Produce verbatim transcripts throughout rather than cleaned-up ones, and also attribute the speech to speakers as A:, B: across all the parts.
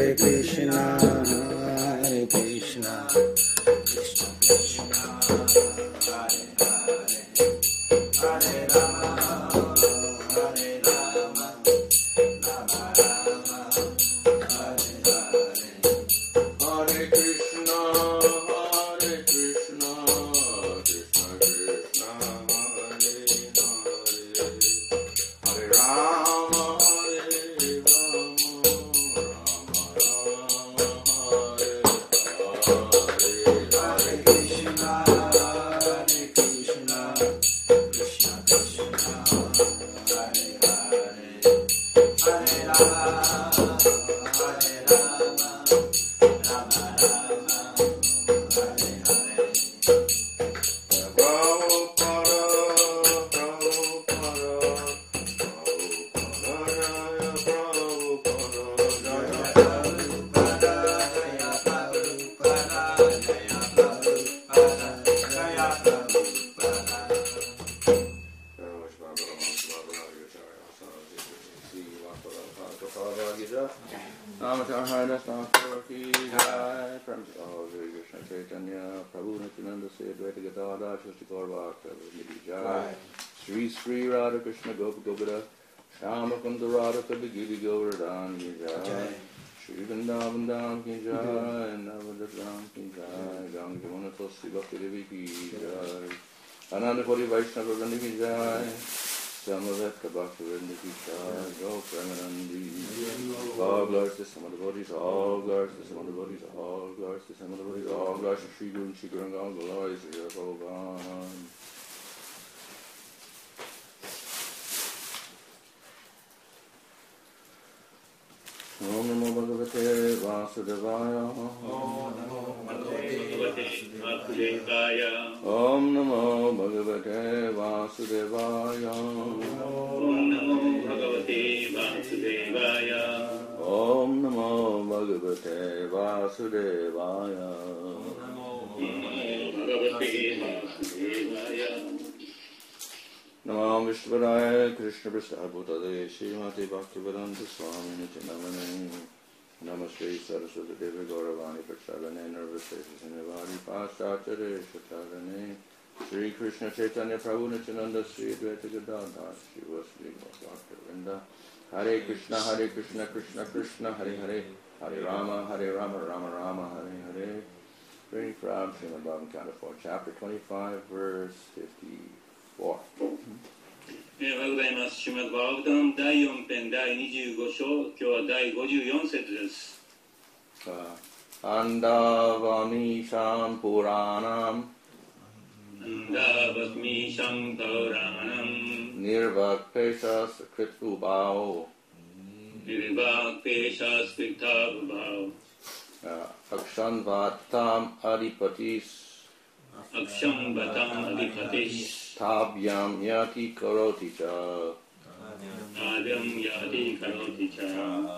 A: Hare Krishna, Hare Krishna, Krishna Krishna, Hare Hare, Hare Rama, Hare Rama, Rama Rama, Hare Hare, Hare Krishna, Hare Krishna, Krishna Krishna, Hare Hare, Hare Rama, Hare Rama, Rama Rama, Hare Hare, Hare Krishna, Hare Krishna, Krishna Krishna, Hare Hare, Hare Rama, Hare Rama, Rama Rama, Hare Hare. Prabhupada, Prabhupada, Prabhupada, Jaya Prabhupada, Jaya Prabhupada, Jaya Prabhupada, Jaya Prabhupada. Namaskar Namaskar ki jai. From all Hare Krishna Chaitanya Prabhu Nityananda Se Advaita Gadadhar Shri Gaura Nidhi Jai. Sri Sri Radha Krishna Gopa Gopada Shama Kunda Radha Kabigiri Govardhan ki jai. Shri Vrindavan Dham ki jai. Navadhat Dham ki jai. Ganga Jamuna Tulsi Bhakti Devi ki jai. Ananda Koti Vaishnava Vrinda ki jai. Samaveta Bhaktivinoda ki jai. Go Premanandi. All glories to some of the bodies, all glories to some of the bodies, all glories to some of the bodies, all glories to Shri Guru and Shri Guru and all glories to your Bhagavan. Om Namo Bhagavate Vasudevaya.
B: Om Namo Bhagavate Vasudevaya.
A: Om Namo Bhagavate Vasudevaya.
B: Om Namo Bhagavate Vasudevaya.
A: Om Namo Bhagavate Vasudevaya. Namo Vishvaraya Krishna Prasthaputade Srimati Bhaktivedanta Swami Nityanamane Namaste Saraswati Devi Gauravani Prachalane Nirvasesha Nivari Paschacharya Shatarane Sri Krishna Chaitanya Prabhu Nityananda Sri Advaita Gadadhar Sri Vasudeva Bhaktivinoda Hare Krishna Hare Krishna Krishna Krishna Hare Hare Hare Rama Hare Rama Rama Rama Hare Hare. Reading from Srimad Bhagavatam Canto four, chapter twenty-five, verse fifty-four.
B: おはようございます。シュマッドバーガタムだいよん編だいにじゅうご章、今日はだいごじゅうよん節です。
A: Andavani Sham Puranam
B: Andavasmi Sham Puranam
A: Nirvakpeshas Kritubhao
B: Nirvakpeshas Kritubhao
A: Akshanvatam Adipatis
B: Akshambhatam Adipatis
A: Tabhyam Yati Karoti Cha
B: Tabyam Yati Karoti Cha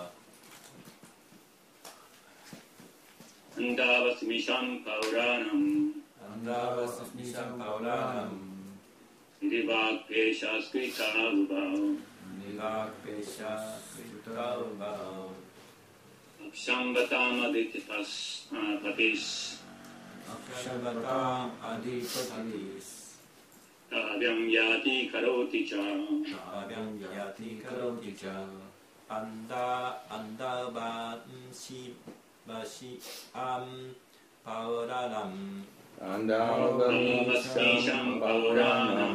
B: Andavasmi Sham Puranam
C: Andavasmi Sham Puranam
B: Nirvakpeshas Kritubhao
C: Nirvakpeshas Kritubhao
B: Akshambhatam Adipatis Patis
C: Akshambhatam Adipatis
B: Tabyam Yati Karoti Cha
C: Tabyam Yati Karoti Cha Anda Andavasmi Bashi Am Puranam
A: Andavasmi Sham Puranam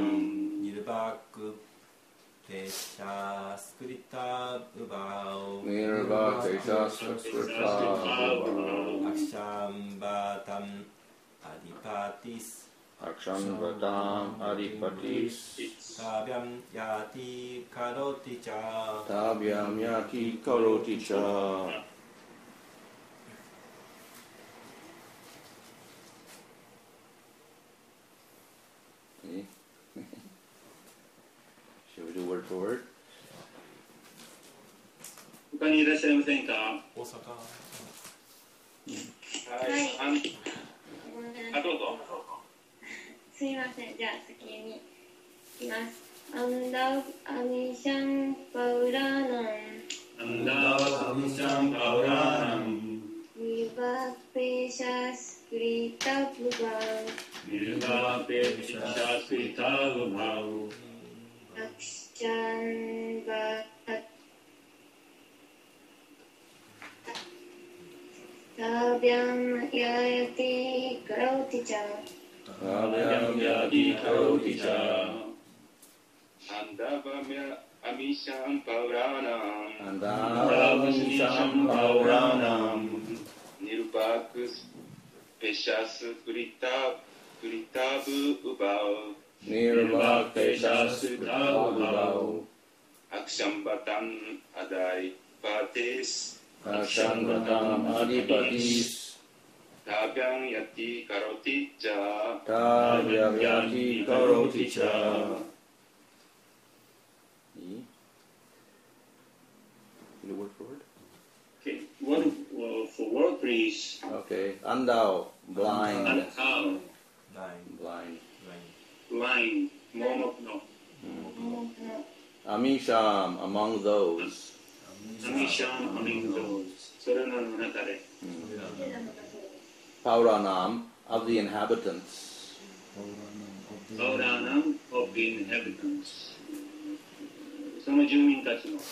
C: Nirvakpeshas Kritubhao
A: Nirvakpeshas Kritubhao
C: Akshambhatam Adipatis
A: Akshambhatam Adipatis
C: Tabyam Yati Karoti Cha
A: Tabyam Yati Karoti Cha. Should we do word for word?
B: 他にいらっしゃいませんか？
C: 大阪
B: はい。あ、あどうぞ。
D: すいません。じゃあ先にいきます。アンダアミシャンパウラーナン。
B: アンダアミシャンパウラーナン。
D: Tavyam yayati karoti cha.
A: Tavyam yati karoti cha.
B: Andavamya amisham pauranam.
A: Andavamisham pauranam.
B: Nirupakus peshas kurita kuritabu ubau.
A: Nirvak peshas kuritabu.
B: Akshambatam adai patis.
A: Akshambatam adipatis.
B: Tavyam yati karoti cha.
A: Tavyam yati karoti cha. You word for word?
B: Okay, word uh, for word, please.
A: Okay. Andao, blind.
B: Andao,
C: blind,
A: Blind.
C: blind,
B: blind. Momok no.
A: Amisham, among those.
B: Amisham among those. Surana no nakare.
A: Pauranam, of the inhabitants.
B: Pauranam of the inhabitants. その住民たちの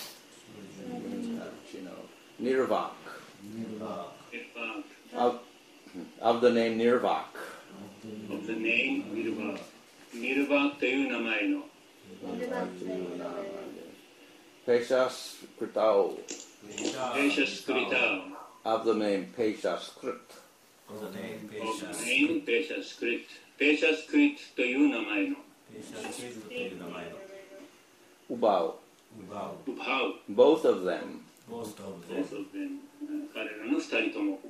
A: Nirvak,
C: Nirvak,
A: of, of the name Nirvak.
B: of the name Nirvak. Nirvak という名前の
A: Peshas Kritao,
B: Peshas Kritao,
A: of the name Peshas Krit.
C: of the name
B: of the
C: Peshas,
B: name Peshas Krit. Peshas Krit という名前の
C: Peshas Krit という名前の
A: Ubao,
C: Ubao,
B: Ubhau,
A: both of them.
C: both of them,
B: both of them. 彼らの二人とも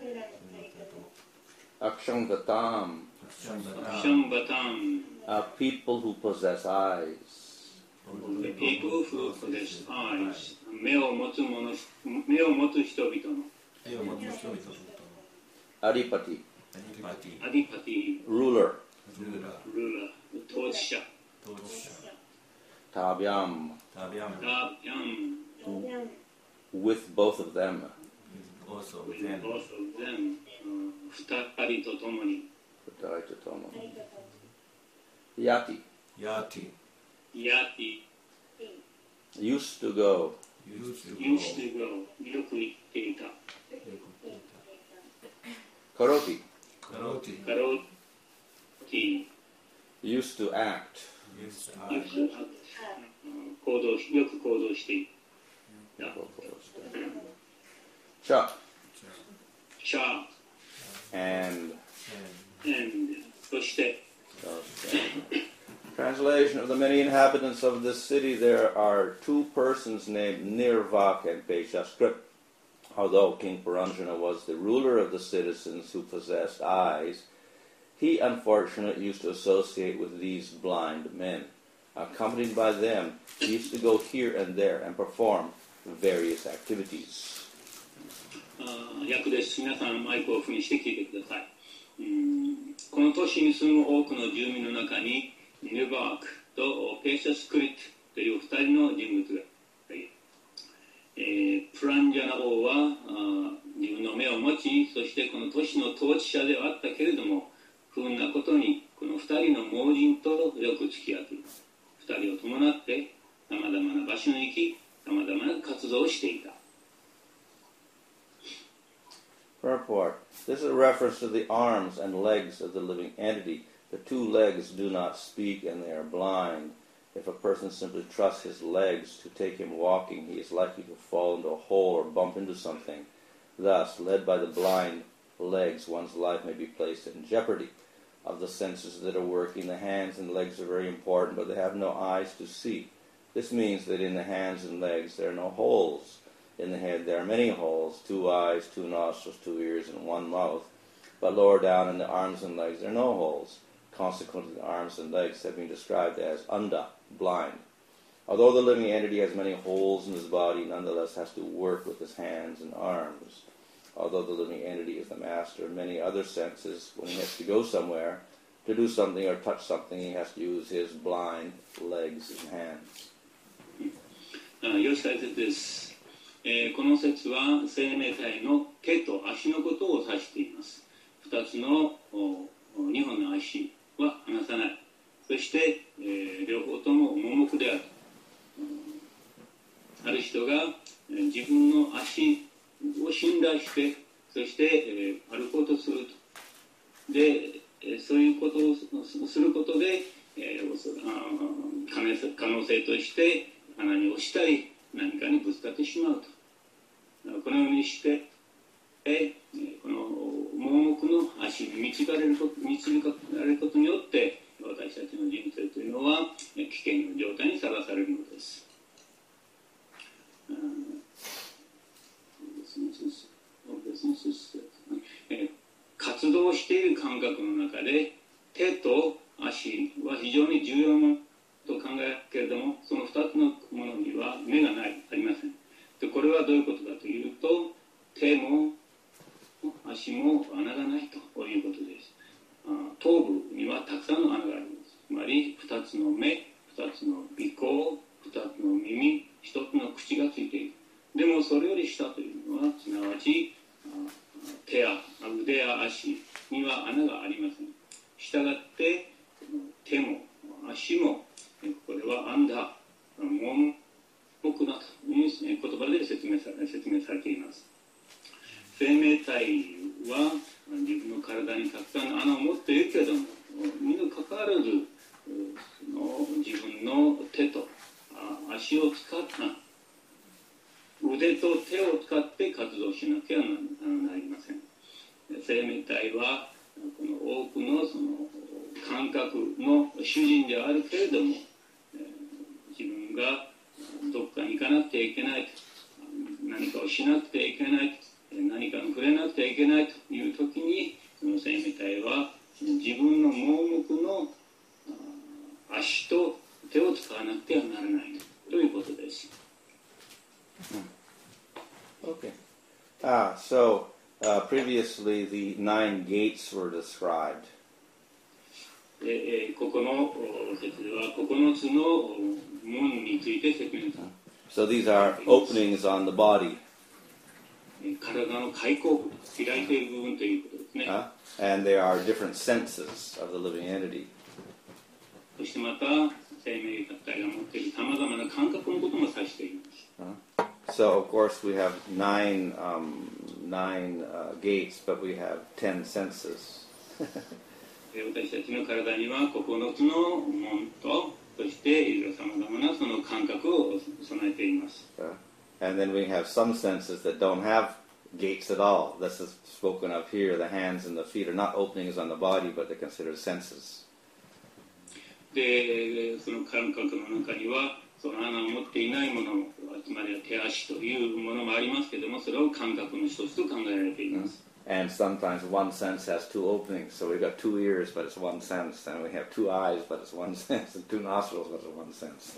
A: Akshamgatam,
C: Akshambatam,
B: Shambhatam,
A: of people who possess eyes.
B: the people who possess eyes, 目を持つ者、目を持つ人々の
C: 絵を持つ人々と
A: Adipati,
C: アディパティ、
B: アディパティ、
A: ruler.
C: ルーラー、
B: ルーラー、統治者、
C: 統治者、
A: Tabyam,
C: タビャン、
B: ラビャン、
A: with both of them.
C: also
B: with
C: them,
B: both of them, 二人と共に、
A: Yati,
C: Yati,
B: ヤティ、
A: used to go.
C: used to
B: used to
C: go,
B: go、よく行っていた、
A: Karoti,
C: カロティ、
B: カロティ、
A: used to act.
C: used to
B: よ
C: act,
B: く行動し、よく行動していた、
A: Cha,
B: シャ
A: and.
C: and
B: and そして、
A: Translation of the many inhabitants of this city, there are two persons named Nirvak and Peshaskrip. Although King Paranjana was the ruler of the citizens who possessed eyes, he unfortunately used to associate with these blind men. Accompanied by them, he used to go here and there and perform various activities.
B: あ役です。皆さんマイクをオフにして聞いてください。うんこの都市に住む多くの住民の中にニルバークとペーシャスクリットというふたりの人物がいる、えー、プランジャナ王はあ自分の目を持ち、そしてこの都市の統治者ではあったけれども、不運なことにこのふたりの盲人とよく付き合っている。ふたりを伴ってさまざまな場所に行き、さまざまな活動をしていた。
A: Purport. This is a reference to the arms and legs of the living entity. The two legs do not speak and they are blind. If a person simply trusts his legs to take him walking, he is likely to fall into a hole or bump into something. Thus, led by the blind legs, one's life may be placed in jeopardy. Of the senses that are working, the hands and legs are very important, but they have no eyes to see. This means that in the hands and legs there are no holes. In the head there are many holes, two eyes, two nostrils, two ears, and one mouth. But lower down in the arms and legs there are no holes. Consequently, the arms and legs have been described as anda, blind. Although the living entity has many holes in his body, nonetheless has to work with his hands and arms. Although the living entity is the master of many other senses, when he has to go somewhere, to do something or touch something, he has to use his blind legs and hands.
B: よし大切です、えー、この説は生命体の手と足のことを指しています。二つの二本の足は離さない。そして、えー、両方とも盲目である。ある人が、えー、自分の足を信頼してそして、えー、歩こうとすると。で、えー、そういうことをすることで、えー、あ可能性として穴に落ちたり何かにぶつかってしまうと。このようにして、えー、この盲目の足に導かれること導かれることによって私たちの人生というのは危険な状態にさらされるのです。活動している感覚の中で手と足は非常に重要なと考えるけれども、そのふたつのものには目がない、ありません。でこれはどういうことかというと、手も足も穴がないということです。頭部にはたくさんの穴があります。つまりふたつの目、ふたつの鼻孔、ふたつの耳、ひとつの口がついている。でもそれより下というのはすなわち手や腕や足には穴がありません。したがって手も足もこれはアンダー、盲目だという言葉で説明され、説明されています。生命体は自分の体にたくさんの穴を持っているけれども、にもかかわらずその自分の手と足を使った腕と手を使って活動しなければなりません。生命体はこの多くのその感覚の主人であるけれども、自分がどこかに行かなくてはいけない、何かをしなくてはいけない、何かに触れなくてはいけないという時に、その生命体は自分の盲目の足と手を使わなくてはならないということです。
A: Okay. Ah, so uh, previously the nine gates were described.
B: えー、ここの説ではここのつの門について説明します。
A: So these are openings on the body.
B: 体の開口部、開いている部分ということですね。
A: Uh, and there are different senses of the living entity.
B: そしてまた生命体が持っているさまざまな感覚のことも指しています。
A: Uh, so of course we have nine um, nine uh, gates, but we have ten senses.
B: 私たちの体にはここのつの門と、そしていろいろさまざまなその感覚を備えています。
A: Uh, and then we have some senses that don't have gates at all. This is spoken of here. The hands and the feet are not openings on the body, but they're considered senses.
B: で、その感覚の中にはその穴を持っていないもの、つまりは手足というものもありますけれども、それを感覚の一つと考えられています。
A: And sometimes one sense has two openings. So we've got two ears, but it's one sense. And we have two eyes, but it's one sense. And two nostrils, but it's one sense.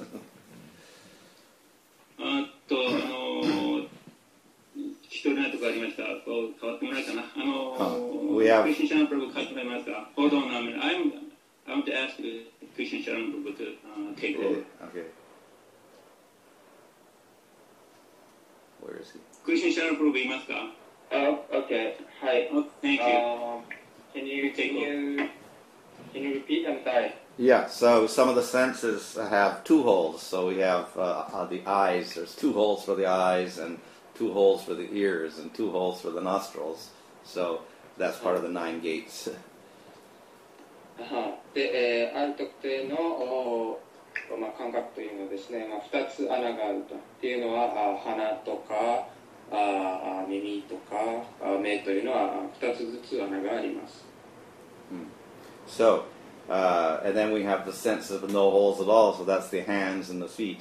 B: あと、あの、聞こえないところありました。こう変わってもらえたかな。あの、クリスチャン・プラブ書いてもらえますか。Hold on a minute. I'm, I want to ask Christian Sharon Prabhu to uh, take over.
A: Okay. Where is he?
B: Christian Sharon Prabhu いますか。
E: Oh, okay. Hi.
B: Oh, thank you.
E: Um, can you can you can you repeat? I'm sorry.
A: Yeah, so some of the senses have two holes. So we have uh, uh, the eyes. There's two holes for the eyes and two holes for the ears and two holes for the nostrils. So that's part of the nine gates.
E: で、えー、ある特定のお、まあ、感覚というのはですね、まあ、ふたつ穴があると。っていうのはあ鼻とかあ耳とかあ目というのはふたつずつ穴があります。
A: Hmm. So, uh, and then we have the sense of no holes at all, so that's the hands and the feet.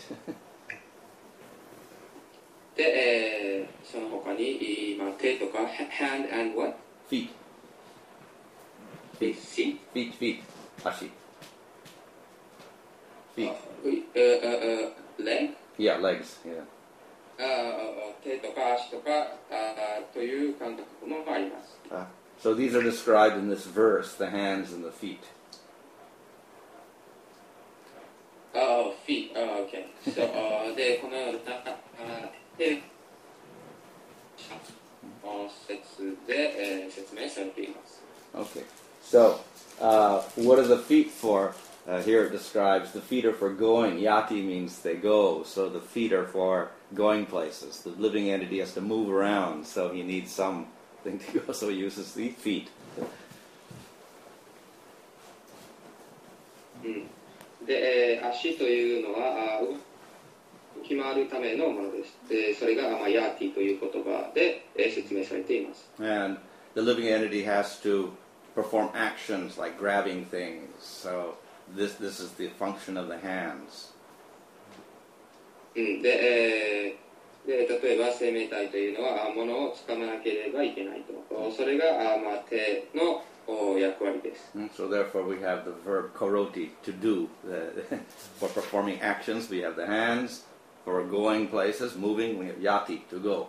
E: で、えー、その他に、まあ、手とか hand and what?
A: Feet.
E: Feet. Feet.
A: Feet, feet. Ashi. Feet.
E: Uh, uh, uh, leg?
A: Yeah, legs, yeah.
E: 手とか足とかという感覚もあります。
A: Uh, so these are described in this verse, the hands and the feet.
E: Oh, feet. Oh, okay. So, uh, で、このような手説で、えー、説明されています。
A: Okay. So, uh, what are the feet for? Uh, here it describes the feet are for going. Yati means they go. So the feet are for going places. The living entity has to move around, so he needs some thing to go, so he uses the feet.
E: うん、で、えー足というのはあ動き回るためのものです。で、それが、まあ、ヤーティという言葉で、えー説明されています。
A: And the living entity has to perform actions like grabbing things. So this this is the function of the hands.
E: うん、で、えーで、例えば生命体というのは物を掴まなければいけないと。それが、あまあ、手の役割です。
A: And so therefore we have the verb karoti, to do. Uh, for performing actions, we have the hands. For going places, moving, we have yati, to go.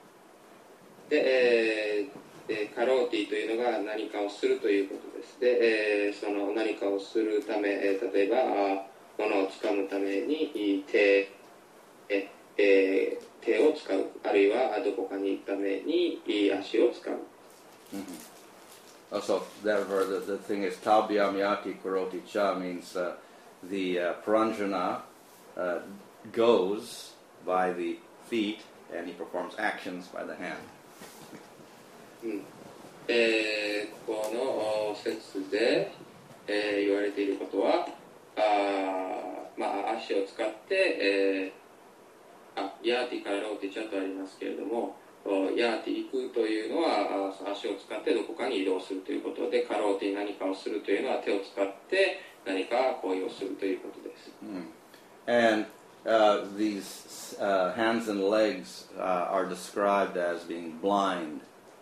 E: で、えーでカローティというのが何かをするということです。で、えーその何かをするため、えー例えばあ物を掴むために手、ええー手を使う、あるいはどこかに行くために足を使う。
A: Mm-hmm. Also, therefore, the, the thing is, tabhyam yati karoti cha means uh, the uh, pranjana uh, goes by the feet and he performs actions by the hand.
E: うんえーこの説で、えー言われていることは、あ、まあ、足を使って、えーあヤーティからローティチャとありますけれども、ヤーティ行くというのは足を使ってどこかに移動するということで、カローティ何かをするというのは手を使って何か行為をするということです。
A: Mm. And uh, these uh, hands and legs uh, are described as being blind.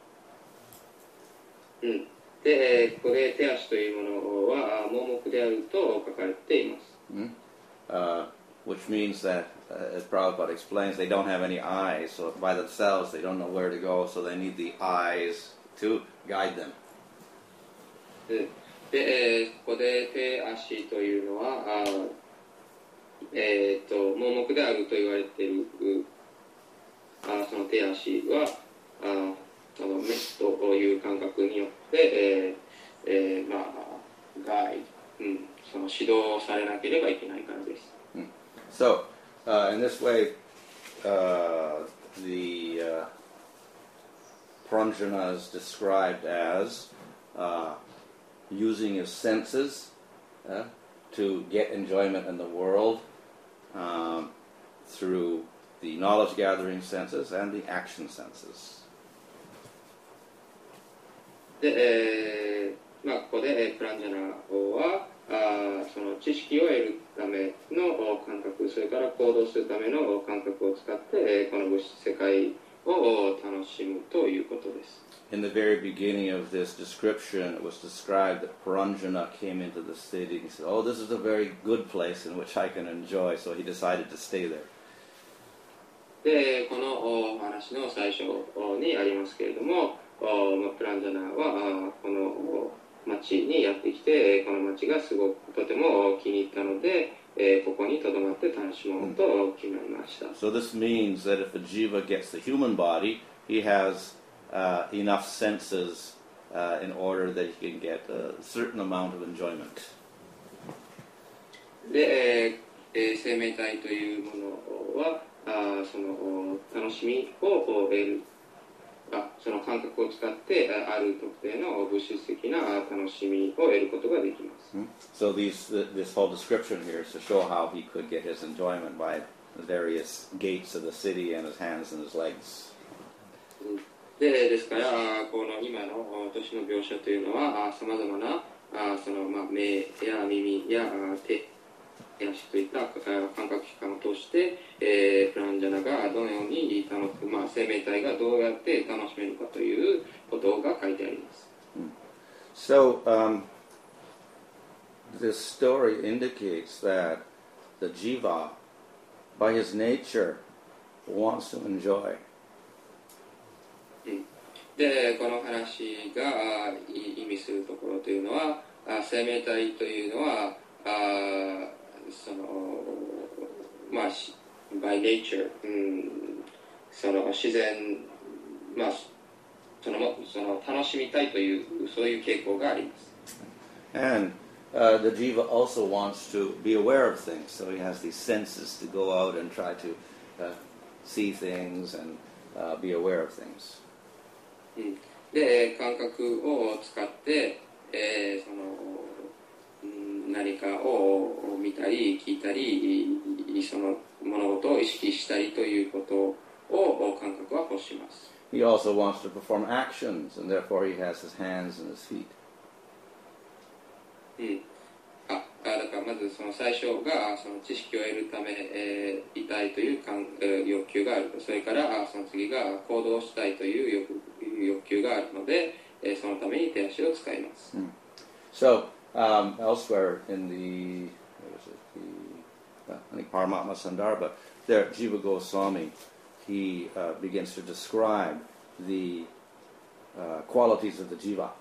E: うん、で、えーここで手足というものは盲目であると書かれています。
A: Mm. Uh, which means that, uh, as Prabhupada explains, they don't have any eyes, so by themselves they don't know where to go, so they need the eyes to guide them.
E: で、でえーここで手足というのは、あえー、と盲目であると言われているあその手足はあその目という感覚によって、えーえーまあ、ガイド、うん、その指導されなければいけないからです。
A: So, uh, in this way, uh, the uh, pranjana is described as uh, using his senses uh, to get enjoyment in the world um, through the knowledge-gathering senses and the action senses.
E: で、えーまあ、ここでプランジャナはあその知識を得るための感覚、それから行動するための感覚を使ってこの物質世界を楽しむということです。
A: In the very beginning of this description, it was described that Paranjana came into the city and he said, "Oh, this is a very good place in which I can enjoy," so he decided to stay there.
E: で、このお話の最初にありますけれども、おプランジャナはこの町にやってきて、この町がすごくとても気に入ったので、えー、ここにとどまって楽しもうと決めました。
A: So this means that if a jiva gets the human body, he has uh, enough senses uh, in order that he can get a certain amount of enjoyment.
E: で、えー、生命体というものは、あその楽しみを得る。あその感覚を使ってある特定の物質的な楽しみを得ることができます。
A: So these, this whole description here is to show how he could get his enjoyment by the various gates of the city and his hands and his legs.
E: で、ですからこの今の都市の描写というのはさまざまなあその、まあ、目や耳や手足といった感覚器官を通して、えー、プランジャナがどのように楽しむ、まあ、生命体がどうやって楽しめるかということが書いてあります。
A: So, um, this story indicates that the jiva, by his nature, wants to enjoy.
E: で、この話が意味するところというのは、生命体というのは、あそのまあ by nature、うん、その自然、まあそのその楽しみたいというそういう傾向があります。
A: And uh, the jiva also wants to be aware of things, so he has these senses to go out and try to uh, see things and uh, be aware of things.
E: うんで感覚を使って、えー、その何かを見たり聞いたりその物事を意識したりということを感覚は欲します。
A: He also wants to perform actions, and therefore he has his hands and his feet.
E: うん、あだからまずその最初がその知識を得るため、えー、いたいという感、えー、欲求があると。それからその次が行動したいという 欲, 欲求があるので、えー、そのために手足を使います。
A: Mm. So, um, elsewhere in the, what is it, the, uh, I think Paramatma Sandarbha, there, Jiva Goswami, he uh, begins to describe the uh, qualities of the jiva.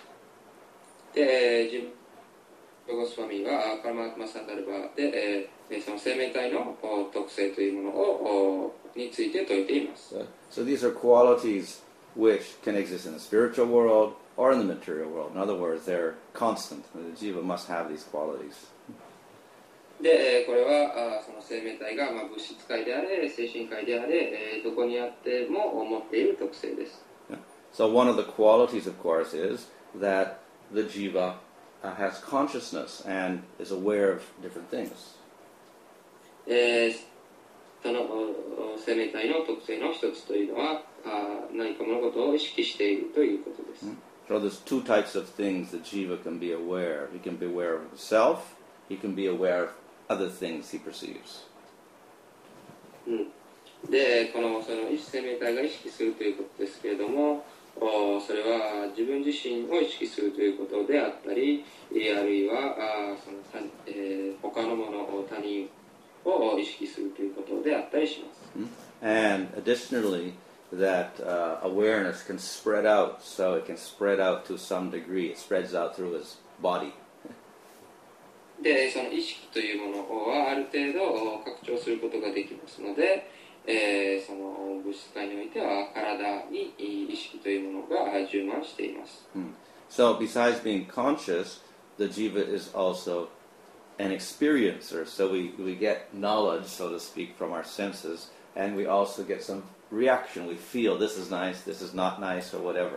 E: で、ジバゴスワミはパラマートマサンダルバで、えー、その生命体の特性というものをについて説いています。
A: So, so these are qualities which can exist in the spiritual world or in the material world. In other words, they're constant. The jiva must have these qualities.
E: で、これはその生命体が、まあ、物質界であれ、精神界であれ、どこにあっても持っている特性です。
A: So one of the qualities, of course, is that the jiva uh, has consciousness and is aware of different things.
E: えー、その生命体の特性の一つというのは、あ何か物事を意識しているということです。
A: So there's two types of things that jiva can be aware of. He can be aware of himself. He can be aware of other things he perceives.
E: うん、で、このその一生命体が意識するということですけれども、おそれは自分自身を意識するということであったり、あるいはあその他、えー、他のものを他人を意識するということであったりします。
A: And additionally, that uh, awareness can spread out, so it can spread out to some degree. It spreads out through his body.
E: で、その意識というものはある程度拡張することができますので、えー、その物質界においては体に意識というものが充満しています。
A: Hmm. So besides being conscious, the jiva is also an experiencer. So we, we get knowledge, so to speak, from our senses, and we also get some reaction. We feel this is nice, this is not nice, or whatever.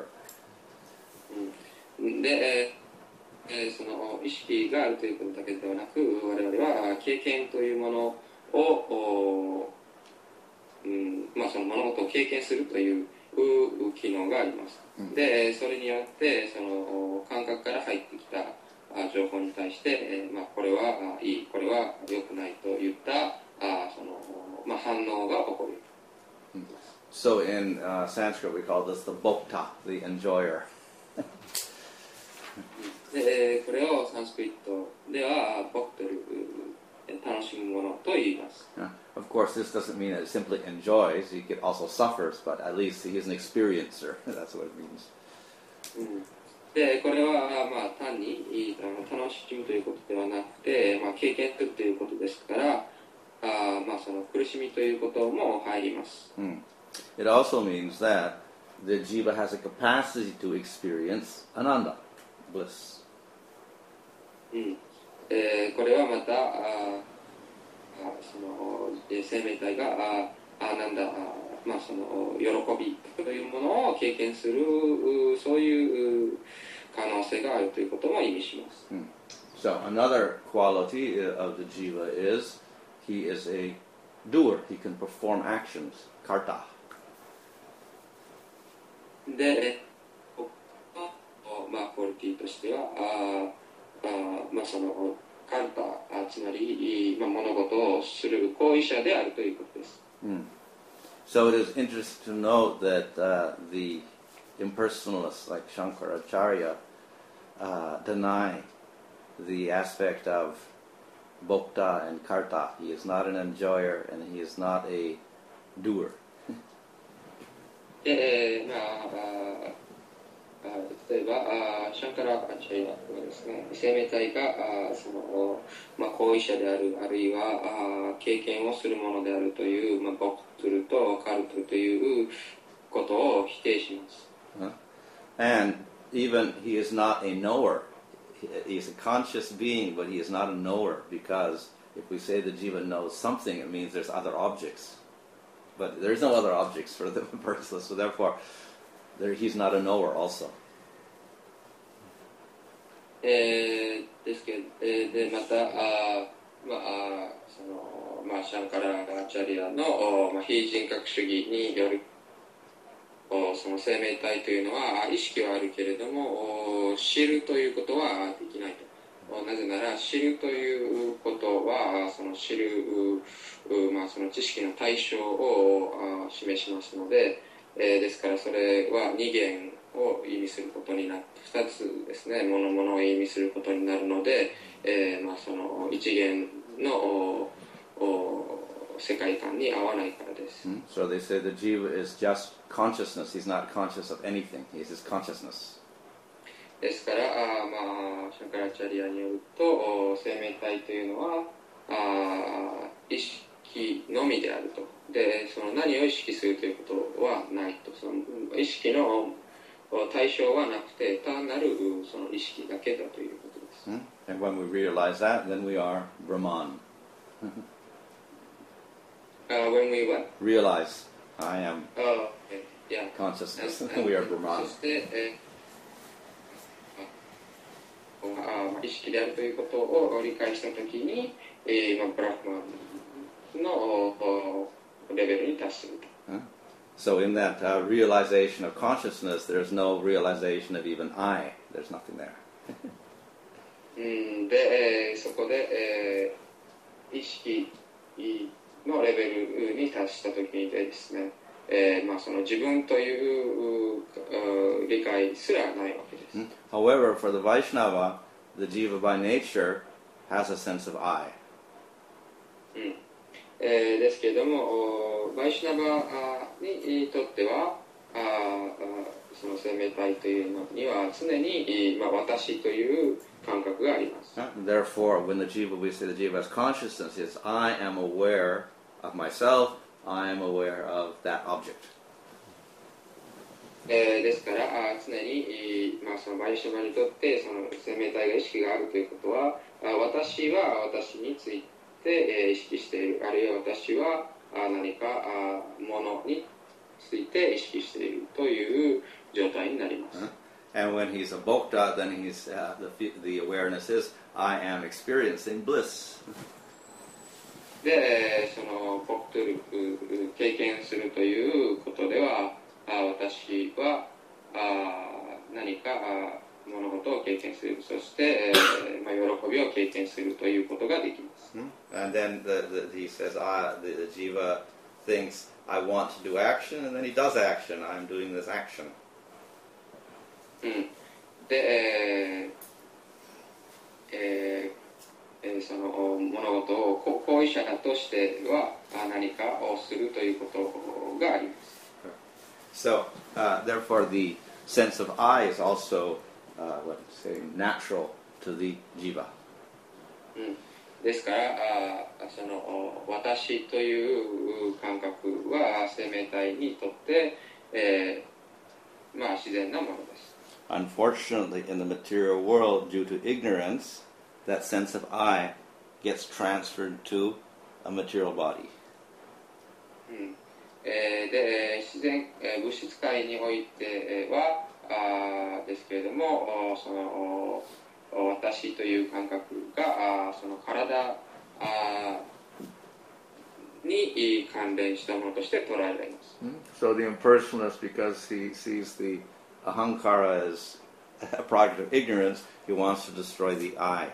E: うん、で、えー、その意識があるということだけではなく、我々は経験というものを、うん、まあその物事を経験するという機能があります。うん、で、それによってその感覚から入ってきた情報に対して、えー、まあこれはいい、これは良くないといったあそのまあ反応が起こる。
A: So in uh, Sanskrit we call this the bhokta, the enjoyer.
E: でこれをサンスクリットではボクトル、楽しむものと言います。
A: Yeah. Of course, this doesn't mean that it simply enjoys. He could also suffers, but at least he is an experiencer. That's what it means.
E: うん、でこれはまあ単に楽しむということではなくて、まあ、経験するということですから、あまあその苦しみということも入ります。
A: Mm. It also means that the jiva has a capacity to experience ananda, bliss.
E: うんえー、これはまたああその生命体がああなんだあ、まあ、その喜びというものを経験するそういう可能性があるということも意味します。
A: Mm. So another quality of the jiva is he is a doer. He can perform actions, karta.
E: で、まあクオリティとしてはああまあそのカルタつまり、まあ、物事をする行為者であるということです。
A: Mm. So it is interesting to note that uh, the impersonalists like Shankaracharya uh, deny the aspect of bhokta and karta. He is not an enjoyer and he is not a doer.
E: で、まあ例えばシャンカラアチャイヤはですね、生命体がその、まあ、行為者であるあるいは経験をするものであるという、まあ、ボクトルとカルトルということを否定します。
A: Huh? And even he is not a knower. He is a conscious being, but he is not a knower because if we say the jiva knows something, it means there's other objects. But there's no other objects for the person, so therefore there, he's not a knower also.
E: えー、ですけど、えー、でまたあ、まあ、そのまあ、シャンカラーチャリアの、まあ、非人格主義によるその生命体というのは意識はあるけれども知るということはできないと。なぜなら知るということはその知る、まあ、その知識の対象を示しますので、えー、ですからそれは二元を意味することになって二つですね、ものものを意味することになるので、えーまあ、その一元の世界観に合わないからです。
A: Mm. So they say the jiva is just consciousness. He's not conscious of anything. He's his consciousness.
E: ですから、あまあ、シャンカラチャリアによると生命体というのはあ意識のみであると。で、その何を意識するということはないと。その意識の対象はなくて単なるその意識だけだということです。
A: Mm. And when we realize that, then we are Brahman.
E: Uh, when we what?
A: Realize I am
E: uh, yeah.
A: consciousness.
E: And, and,
A: we are Brahman.
E: そして、えー、あ意識であるということを理解したときに、えーまあ、ブラフマンのレベルに達すると。
A: Huh? So in that uh, realization of consciousness, there's no realization of even I. There's nothing there.
E: うんで、えー、そこで、えー、意識のレベルに達したときにですね、えーまあ、その自分という理解すらないわけです。
A: However, for the Vaishnava, the jiva by nature has a sense of I.
E: うんえー、ですけれども、バイシュナバにとっては、あその生命体というのには常に、まあ、私という感覚があります。
A: Therefore, when the jiva, we say the jiva has consciousness, is I am aware of myself, I am aware of that object.
E: えー、ですからあ常に、まあ、そのバイシュナバにとってその生命体が意識があるということは、あ私は私について意識している、あるいは私は何かものについて意識しているという状態になります。
A: And when he's a bhokta, then he's uh, the the awareness is I am experiencing bliss.
E: で、そのボクトル経験するということでは、私は何か物事を経験する、そして、まあ、喜びを経験するということができます。
A: And then the, the, he says, ah, the, the jiva thinks, I want to do action, and then he does action. I'm doing this action.
E: うん、で、えーえー、その物事を行為者としては何かをするということがあります。
A: So, uh, therefore, the sense of I is also, uh, what say, natural to the jiva.
E: うん、ですから、あその私という感覚は生命体にとって、えー、まあ自然なものです。
A: Unfortunately, in the material world, due to ignorance, that sense of I gets transferred to a material body.
E: うんえー、で自然、えー、物質界においてはあですけれども、その私という感覚があその体あに関連したものとして捉えられます。
A: So the impersonalist, because he sees the ahankara as a product of ignorance, he wants to destroy the I.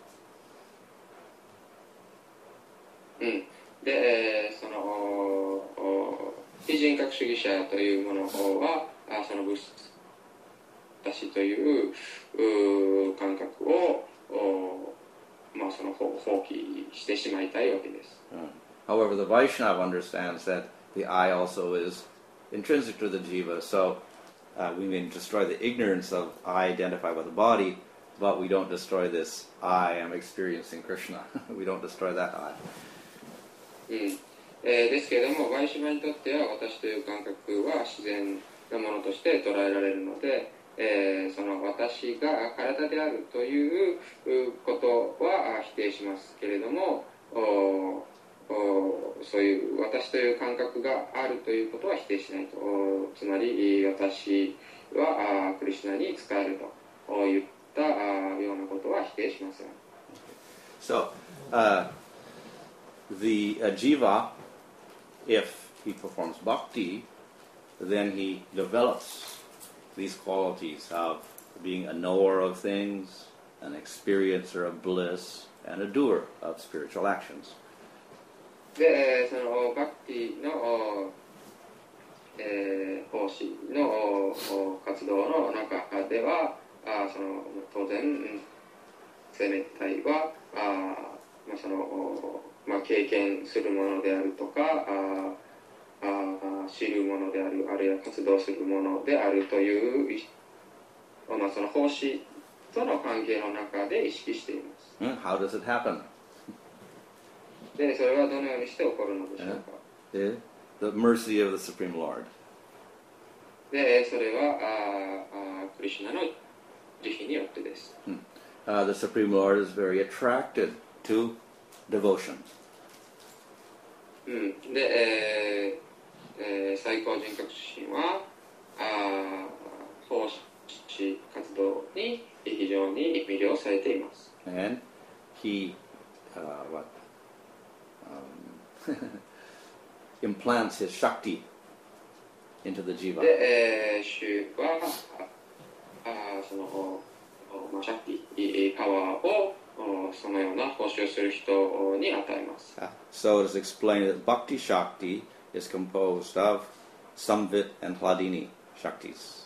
E: うん、で、その非人格主義者というものはその物質私という感覚をまあその放棄してしまいたいわけです。
A: However, the Vaishnava understands that the I also is intrinsic to the jiva, so uh, we may destroy the ignorance of I identified with the body, but we don't destroy this I am experiencing Krishna. We don't destroy that I.
E: うんえー、ですけれども、バイシュバにとっては私という感覚は自然なものとして捉えられるので、えー、その私が体であるということは否定しますけれども、おそういう私という感覚があるということは否定しないと。つまり私はクリシュナに仕えると言ったようなことは否定しません。
A: So, uh, the uh, jiva, if he performs bhakti, then he develops these qualities of being a knower of things, an experiencer of bliss, and a doer of spiritual actions.
E: で、そのバクティの、えー、奉仕の活動の中では、あその当然生命体はあ、まあそのまあ、経験するものであるとかああ知るものである、あるいは活動するものであるという、まあ、その奉仕との関係の中で意識しています。
A: Hmm? How does it happen?
E: で、それはどのようにして起こるのでしょうか。
A: The, the mercy of the Supreme Lord.
E: で、それはああクリシュナの慈悲によってです。
A: Hmm. Uh, the Supreme Lord is very attracted to devotion.
E: うん、で、えーえー、最高人格主神はあ奉仕活動に非常に魅了されています。
A: And he, uh, what, um, implants his Shakti into the jiva.
E: で、えー、主はあその、まあ、シャクティ、パワーをそのような奉仕をする人に与えます。
A: Uh, so it is explained that Bhakti Shakti is composed of Samvit and Hladini Shaktis.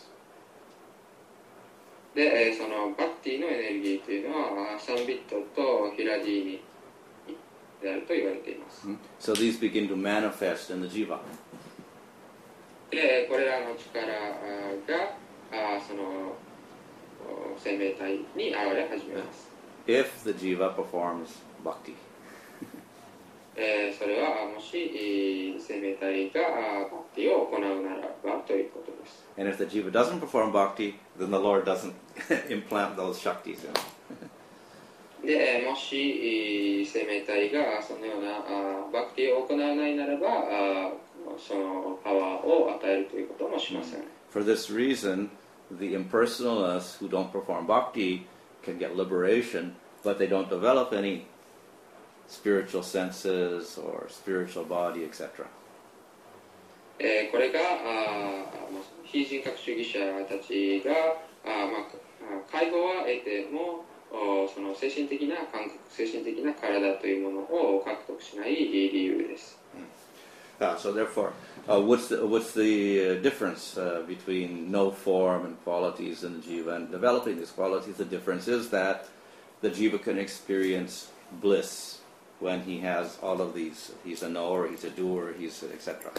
E: で、そのバクティのエネルギーというのはサンビットとヒラディーニであると言われています。
A: So these begin to manifest in the jiva.
E: で、これらの力があその生命体に現れ始めます。
A: If the jiva performs bhakti.
E: えー、それはもし生命体がバクティを行うならばということです。
A: And if the jiva doesn't perform bhakti, then the Lord doesn't implant those shaktis in.
E: で、もし生命体がそのようなバクティを行わないならば、そのパワーを与えるということもしません。
A: For this reason, the impersonalists who don't perform bhakti can get liberation, but they don't develop any spiritual senses or spiritual body, et cetera.
E: えー、これがあ非人格主義者たちがあ、まあ、解放は得てもその精神的な感覚、精神的な体というものを獲得しない理由です。
A: Uh, so therefore, uh, what's the, what's the uh, difference uh, between no form and qualities in the jiva and developing these qualities? The difference is that the jiva can experience bliss when he has all of these. He's a knower, he's a doer, he's et cetera.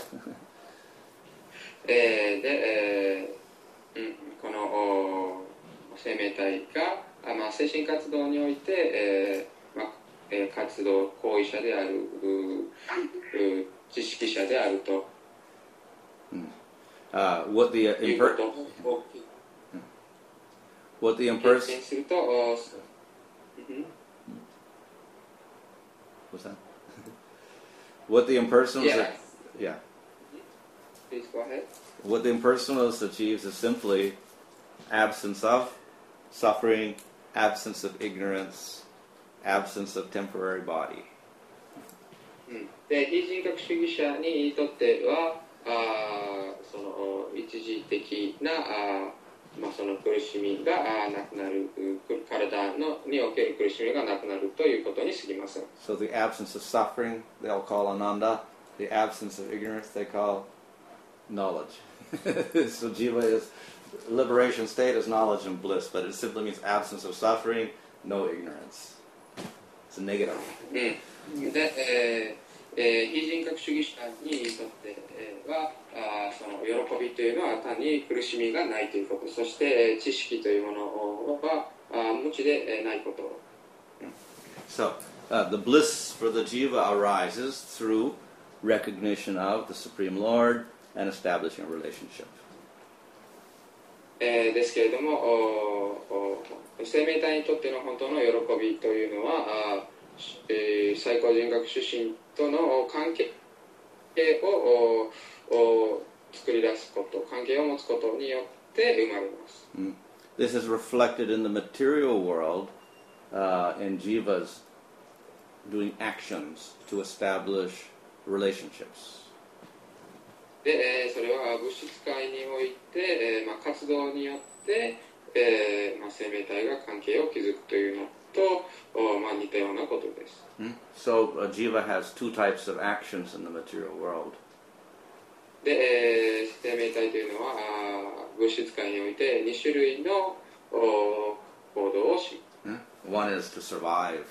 E: えー、で、えーうん、この生命体が、あまあ、精神活動において、えーまあえー、活動行為者である知識者であると、
A: uh, what the uh,
E: いうこ
A: imper-
E: とを
A: what the
E: 経
A: impersonal
E: 験すると、おうん
A: what's that? What the impersonalist
E: Yeah.
A: yeah.
E: Please go ahead.
A: What the impersonalist achieves is simply absence of suffering, absence of ignorance, absence of temporary body.
E: で、非人格主義者にとっては、あその一時的なあ、まあ、その苦しみがあなくなる、体のにおける苦しみがなくなるということに過ぎません。
A: So the absence of suffering, they'll call ananda. The absence of ignorance, they call knowledge. So jiva is, liberation state is knowledge and bliss, but it simply means absence of suffering, no ignorance. It's a negative.
E: うん、で、えーえー、非人格主義者にとってはあその喜びというのは単に苦しみがないということ、そして知識というものはあ無知でないこと。
A: So uh, the bliss for the jiva arises through recognition of the Supreme Lord and establishing a relationship.
E: えー、ですけれどもおお生命体にとっての本当の喜びというのはあ、えー、最高人格主神との関係を作り出すこと、関係を持つことによって生まれます。
A: Mm. This is reflected in the material world, uh, in jivas doing actions to establish relationships.
E: で、それは物質界において、まあ、活動によって、えーまあ、生命体が関係を築くというのと、まあ、似たようなことです。
A: Mm. So a jiva has two types of actions in the material world.
E: で、えー、生命体というのは物質界においてに種類の行動をします。
A: Mm. One is to survive.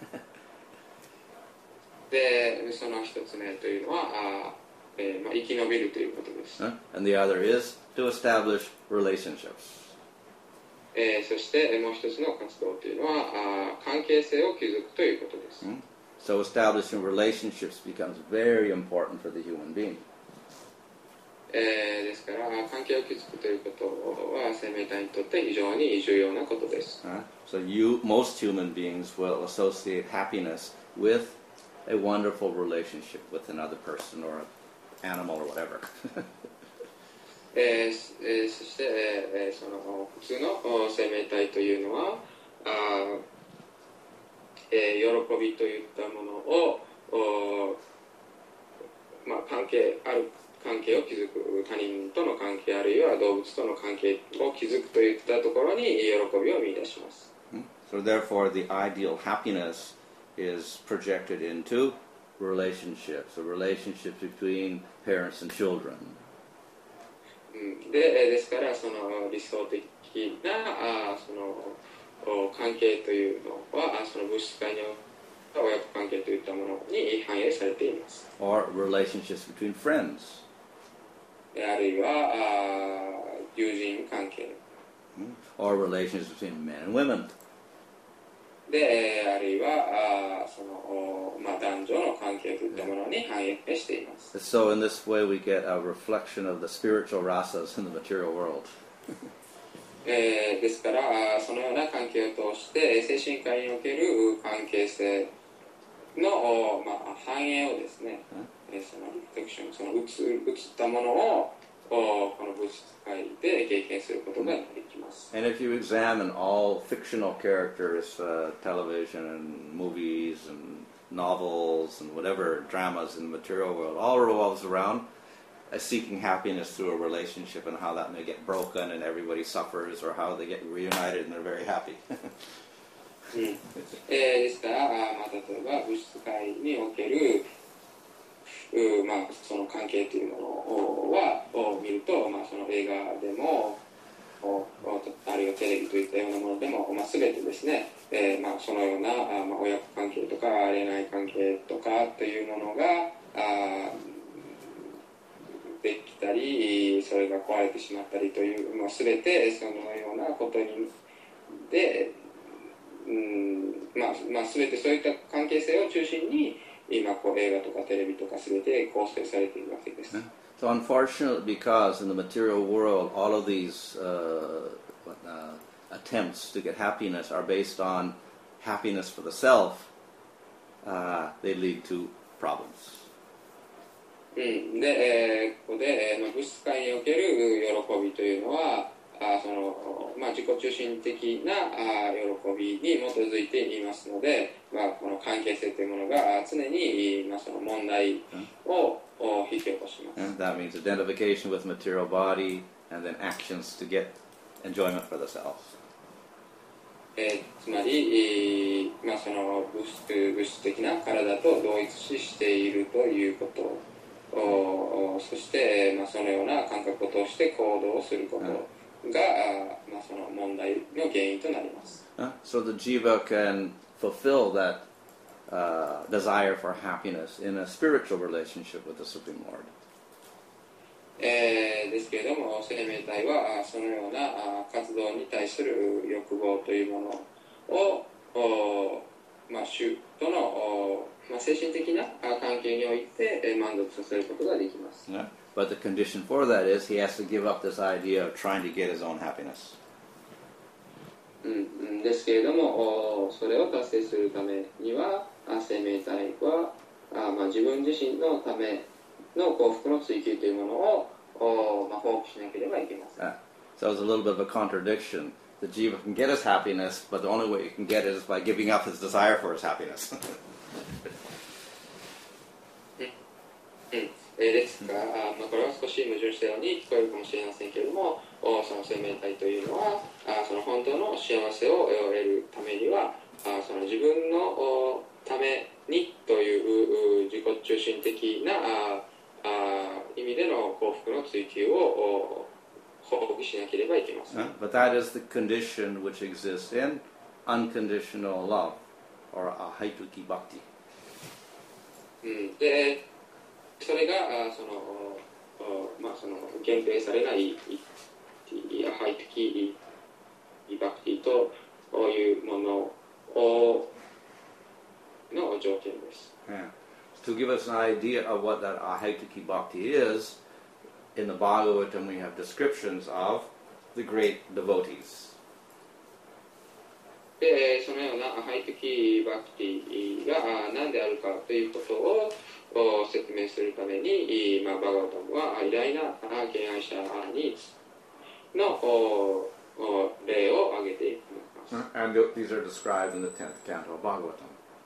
E: で、その一つ目というのは、あえーまあ、生き延びるということです。
A: Mm. And the other is to establish relationships.
E: えー、そしてもう一つの活動というのはあ関係性を築くということです。
A: Mm. So establishing relationships becomes very important for the human being.
E: えー、ですから関係を築くということは生命体にとって非常に重要なことです。
A: Uh, so you, most human beings will associate happiness with a wonderful relationship with another person or an animal or whatever.
E: えーえー、そして、えー、その普通の生命体というのはあ、えー、喜びといったものを、まあ、関係ある関係を築く他人との関係あるいは動物との関係を築くといったところに喜びを見出します。
A: So therefore the ideal happiness is projected into relationships, a relationship between parents and children.
E: で, ですからその理想的なあその関係というのはその物質界において親子関係といったものに反映されています。
A: Or relationships between friends.
E: あるいはあ友人関係。
A: Or relationships between men and women.
E: で、あるいはあその、まあ、男女の関係といったものに反映しています。
A: So in this way we get a reflection of the spiritual rasas in the material world.
E: えー、ですからそのような関係を通して精神界における関係性の、まあ、反映をですね、うん、そのリフレクション、その映ったものをこの物質界で経験することができます。
A: And if you examine all fictional characters, uh, television and movies and novels and whatever dramas in the material world, all revolves around uh, seeking happiness through a relationship and how that may get broken and everybody suffers, or how they get reunited and they're very happy.
E: うんえー、ですから、まあ、例えば物質界におけるう、まあ、その関係というものはを見ると、まあ、その映画でもおあるいはテレビといったようなものでも、まあ、全てですね、えーまあ、そのような、あまあ、親子関係とか恋愛関係とかというものがあできたりそれが壊れてしまったりという、まあ、全てそのようなことにで、うんまあまあ、全てそういった関係性を中心に今こう映画とかテレビとか全て構成されているわけです。
A: So unfortunately, because in the material world, all of these uh, uh, attempts to get happiness are based on happiness for the self, uh, they lead to problems.
E: うん、で、えー、ここで、えーまあ、物質界における喜びというのはあその、まあ、自己中心的なあ喜びに基づいていますので、まあ、この関係性というものが常に、まあ、その問題を、うん、引き起こします。
A: And that means identification with material body and then actions to get enjoyment for the self.
E: えー、つまり、えーまあ、その物質、物質的な体と同一視しているということおそして、まあ、そのような感覚を通して行動をすること、うんが、まあ、その問題の原因となります。
A: Uh, so the jiva can fulfill that uh, desire for happiness in a spiritual relationship with the Supreme Lord.
E: えー、ですけれども、生命体はそのような活動に対する欲望というものを、おまあ、主との、おまあ、精神的な関係において満足させることができます。
A: Yeah. But the condition for that is he has to give up this idea of trying to get his own happiness.
E: うん、ですけれども、それを達成するためには、生命体はあ、まあ、自分自身のための幸福の追求というものを、おまあ、放棄しなければいけません。
A: Uh, so it's a little bit of a contradiction. The jiva can get his happiness, but the only way he can get it is by giving up his desire for his happiness.
E: うんえー、ですが、あまあ、これは少し矛盾したように聞こえるかもしれませんけれども、おその生命体というのはあその本当の幸せを得るためにはあその自分のおためにという自己中心的なああ意味での幸福の追求を放棄しなければいけません。
A: Uh, but that is the condition which exists in unconditional love, or ahaituki bhakti.
E: うんでそれがあその、まあ、その限定されないアハイ的バクティというものをの条件です。
A: Yeah. To give us an idea of what that ahaituki bhakti is, in the Bhagavatam we have descriptions of the great devotees.
E: でそのようなアハイ的バクティが何であるかということを説明するために、まあ、バガワタムは偉大な敬愛者にの例を挙げています。
A: And these are described in the tenth canto of Bhagavatam.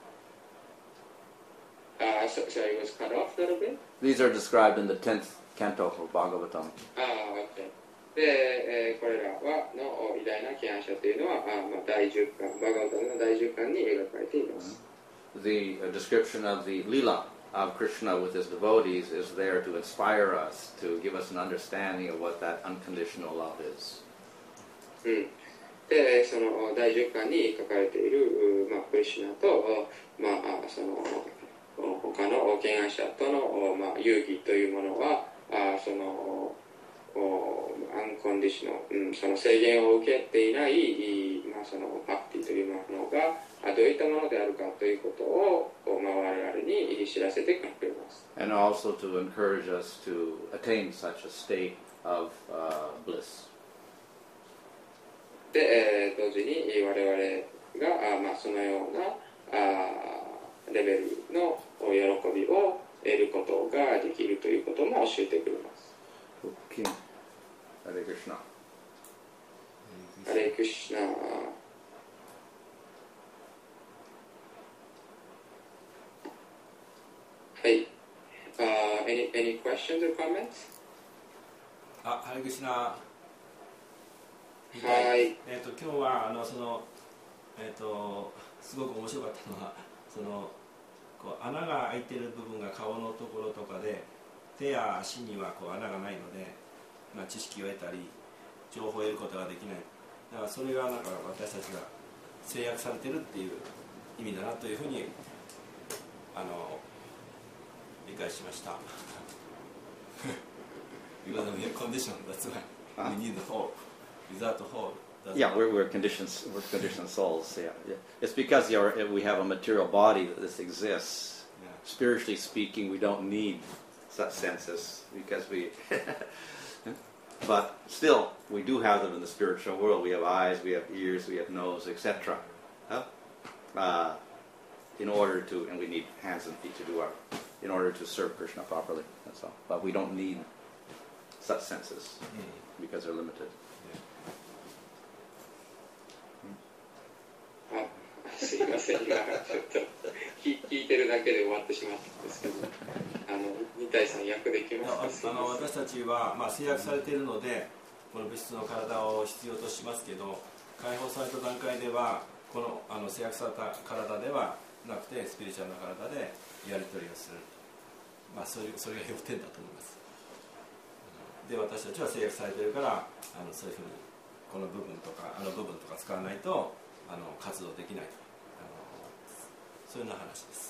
E: Uh, so, so it was cut off a little bit?
A: These are described in the tenth canto of Bhagavatam.
E: ああ、OK。で、えー、これらはの偉大な敬愛者というのは、あまあ、第十巻、バガワタムの第十巻に描かれています。
A: The uh, description of the lila of Krishna with his devotees is there to inspire us, to give us an understanding of what that unconditional love is.
E: うん、で、その第十巻に書かれている、まあ、クリシュナと、まあ、その他の敬愛者との、まあ、遊戯というものは、あそのアンコンディショナル、うん、その制限を受けていない、まあ、そのパクティというものがどういったものであるかということを、まあ、我々に知らせてくれます。
A: And also to encourage us to attain such a state of uh, bliss.
E: で、えー、同時に我々が、あまあ、そのようなあレベルの喜びを得ることができるということも教えてくれます。
A: Okay. Hare Krishna.
E: ハレクリシュナ。はい。Uh, any, any questions or comments?
C: あ、ハレクリシュナ。
E: はい。
C: えっと今日はあのそのえっとすごく面白かったのはそのこう穴が開いてる部分が顔のところとかで手や足にはこう穴がないので、まあ、知識を得たり情報を得ることができない。だからそれがなんか私たちが制約されてるっていう意味だなというふうにあの理解しました。Because of your condition, that's why we need hope. Without hope.
A: Yeah, we're, we're conditioned, we're conditioned souls. Yeah, yeah. It's because you're, we have a material body that this exists.
C: Yeah.
A: Spiritually speaking, we don't need such senses because we. But still, we do have them in the spiritual world. We have eyes, we have ears, we have nose, et cetera. Uh, in order to, and we need hands and feet to do our, in order to serve Krishna properly. That's all. But we don't need such senses mm. because they're limited.
E: すいません、今ちょっと聞いてるだけで終わってしまったんですけど、あの二体さん訳できますか？
C: あの私たちは、まあ、制約されているのでこの物質の体を必要としますけど、解放された段階ではこの、あの制約された体ではなくてスピリチュアルな体でやり取りをする、まあ、それ、それが要点だと思います。で、私たちは制約されているからあのそういうふうにこの部分とかあの部分とか使わないとあの活動できないと、あのそういうような話です。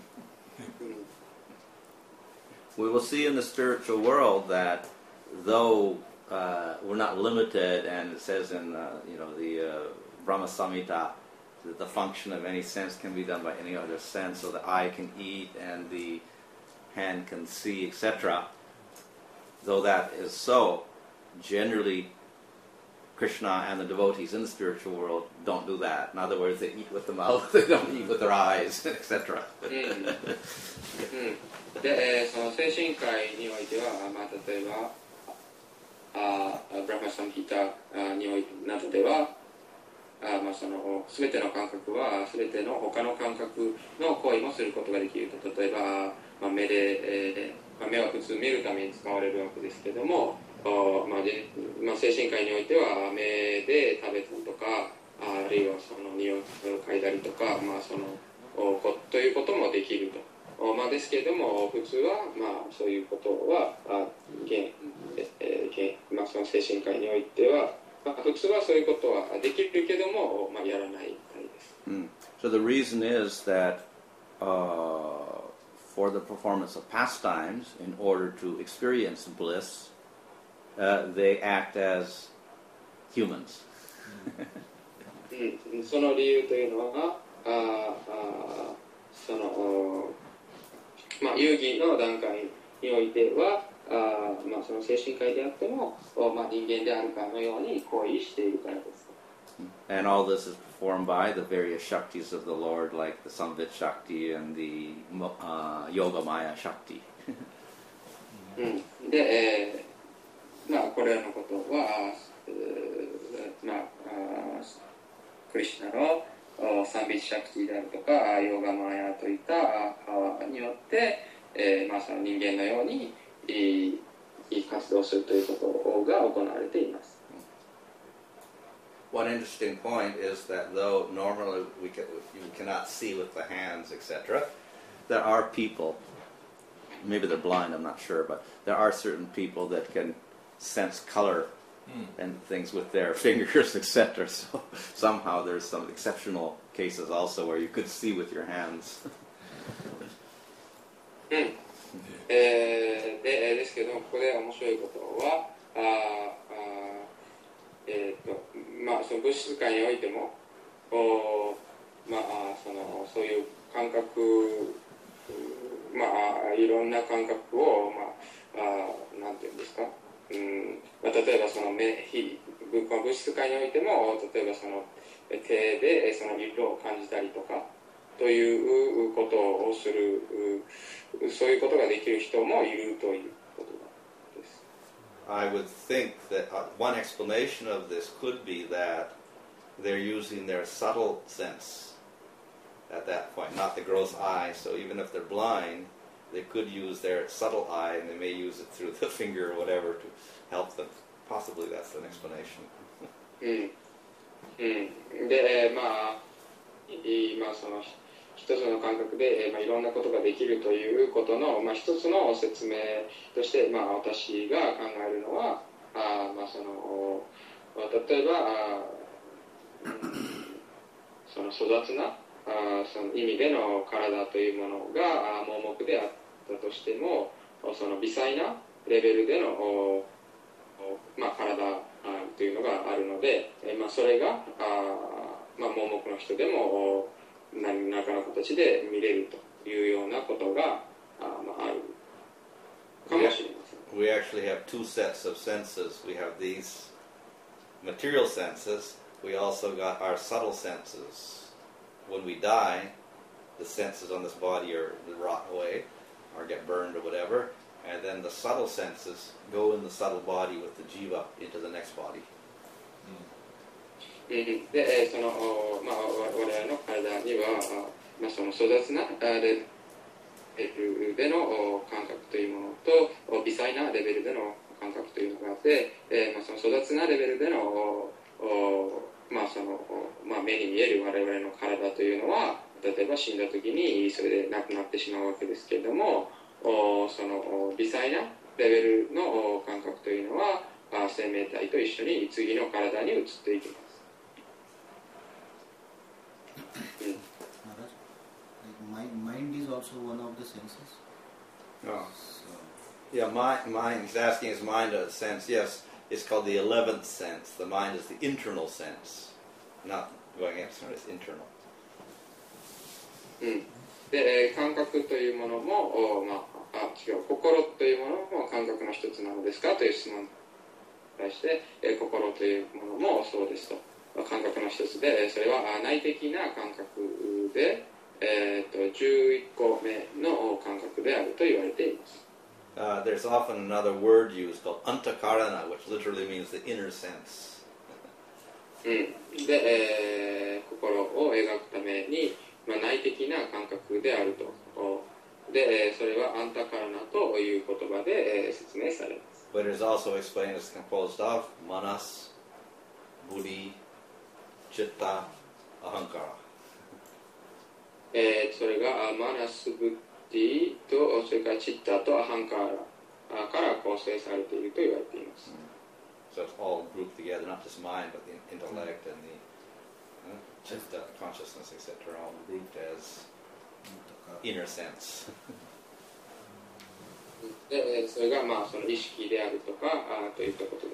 A: We will see in the spiritual world that though uh, we're not limited, and it says in uh, you know the uh, Brahma Samhita that the function of any sense can be done by any other sense, so the eye can eat and the hand can see, et cetera. Though that is so, generally Krishna and the devotees in the spiritual world don't do that. In other words, they eat with the mouth, they don't eat with their eyes, et cetera.
E: うんうん、で、えー、その精神科医においては、まあ、例えばあブラマサムヒタにおいてなどではあ、まあ、その全ての感覚は全ての他の感覚の行為もすることができると。例えば、まあ、目で、えーまあ、目は普通見るために使われるわけですけども、まあでまあ、精神科医においては目で食べたりとか、あ, あるいはその匂いを嗅いだりとか、まあ、そのということもできると。まあ、ですけれども普通は、まあ、そういうことはあ現、えーまあ、その精神科医においては、まあ、普通はそういうことはできるけども、まあ、やらないみたいです。
A: Mm. So the reason is that uh, for the performance of pastimes, in order to experience bliss, uh, they act as humans.
E: うん、その理由というのはああそのまあ、遊戯の段階においてはあ、まあ、その精神科医であっても、まあ、人間であるかのように行為しているからです。
A: And all this is performed by the various Shaktis of the Lord, like the Samvit Shakti and the uh, Yoga Maya Shakti.
E: うん、で、えーまあ、これらのことは、まあ、クリシュナのサンビッシャクティであるとかヨガマヤといったパワーによって、えーまあ、その人間のようにいい活動するということが行われています。
A: One interesting point is that though normally we, can, we cannot see with the hands, et cetera, there are people, maybe they're blind, I'm not sure, but there are certain people that can sense color and things with their fingers, et cetera. So somehow there's some exceptional cases also where you could see with your hands.
E: うん。えー、でですけどここで面白いことはああえっ、ー、とまあその物質界においてもおまあそのそういう感覚まあいろんな感覚をまああなんていうんですか。うんまあ、例えばその目物質界においても例えばその手でその色を感じたりとかということをするそういうことができる人もいるということです。
A: I would think that one explanation of this could be that they're using their subtle sense at that point, not the gross eye. So even if they're blind, they could use their subtle eye, and they may use it through the finger or whatever to help them. Possibly that's an explanation.
E: うんうん、で、まあ、今その一つの感覚で、まあ、いろんなことができるということの、まあ、一つの説明として、まあ、私が考えるのは、あまあその例えばあその粗雑なあその意味での体というものが盲目であったとしてもその微細なレベルでの、まあ、体というのがあるので、まあ、それがあ、まあ、盲目の人でも何らかの形で見れるというようなことがあ、まあ、あるかもしれません。
A: We actually have two sets of senses. We have these material senses. We also got our subtle senses.When we die, the senses on this body are rot away or get burned or whatever, and then the subtle senses go in the subtle body with the jiva into the next body.
E: で、そのまあ我々の体には、まあその粗雑なレベルでの感覚というものと微細なレベルでの感覚というのがあって、まあその粗雑なレベルでのまあそのまあ、目に見える我々の体というのは例えば死んだ時にそれでなくなってしまうわけですけれどもその微細なレベルの感覚というのは生命体と一緒に次の体に移っていきます。
F: Mind is also one of the senses.
A: Oh. Yeah, mind, mind. He's asking his mind a sense. Yes.It's called the eleventh sense. The mind is the internal sense. Not going against it, it's internal.
E: うん。で、感覚というものも、まあ、あ、違う、心というものも感覚の一つなのですかという質問対して、えー、心というものもそうですと、感覚の一つで、それは内的な感覚で、えー、とじゅういっこめの感覚であると言われています。
A: Uh, there's often another word used called antakarana, which literally means the inner sense.
E: うん、で、えー、心を描くために、まあ、内的な感覚であると。で、それはアンタカラナという言葉で、えー、説明されます。
A: But it is also explained as composed of manas, buddhi, chitta, ahankara.
E: えー、それがマナスブッディと、それからチッタとアハンカーラから構成されていると言われています。
A: So it's all grouped together, not just mind, but the intellect and the uh, chitta, consciousness, et cetera, all grouped as inner sense.
E: で、それがまあその意識であるとかあといったことです。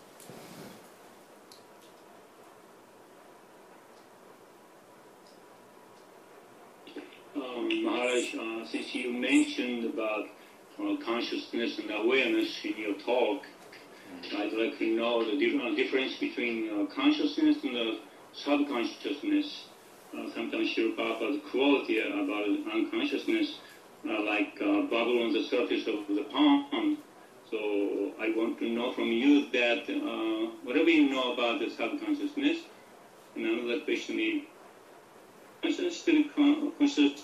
B: Um, Maharaj, uh, since you mentioned about uh, consciousness and awareness in your talk, I'd like to know the dif- uh, difference between uh, consciousness and uh, subconsciousness. Uh, sometimes Srila Prabhupada quote here about unconsciousness, uh, like uh, bubble on the surface of the pond. So I want to know from you that uh, whatever you know about the subconsciousness, and another question is, conscious still con- conscious.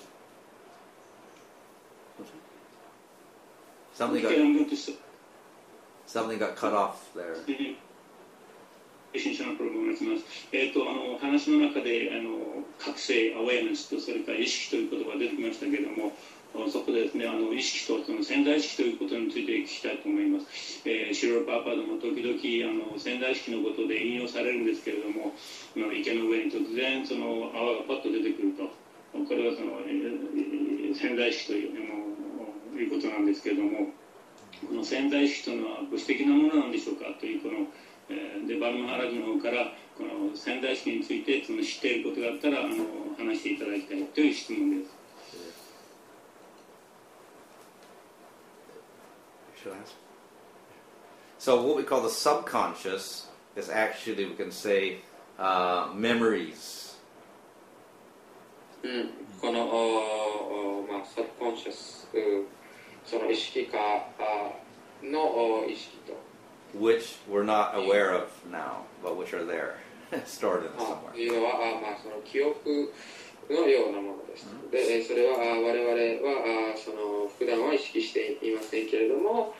A: Something
B: Okay, I'm
A: got,
B: going to say.
A: something got cut off there.
B: 新車のプログラムをやってます。えっと、あの、話の中で、あの、覚醒、アウェアネスと、それから意識という言葉が出てきましたけれども、そこでですね、あの、意識とその潜在意識ということについて聞きたいと思います。えー、シロラパーパーでも時々、あの、潜在意識のことで引用されるんですけれども、あの池の上に突然、その泡がパッと出てくると。これはその、えー、潜在意識という、あの、いうことなんですけれども、この潜在意識というのは物質的なものなんでしょうかという、この、でバルマハラジの方からこの潜在意識についてその知っていることがあったらあの話していただきたいという質問です。
A: So what we call the subconscious is actually, we can say, uh, memories.
E: うん、このおお、まあ、サブコンシャス、その意識化の意識と。
A: Which we're not aware of now, but which are there, stored in somewhere.
E: というのは、まあ、その記憶のようなものです。で、それは我々はその普段は意識していませんけれども、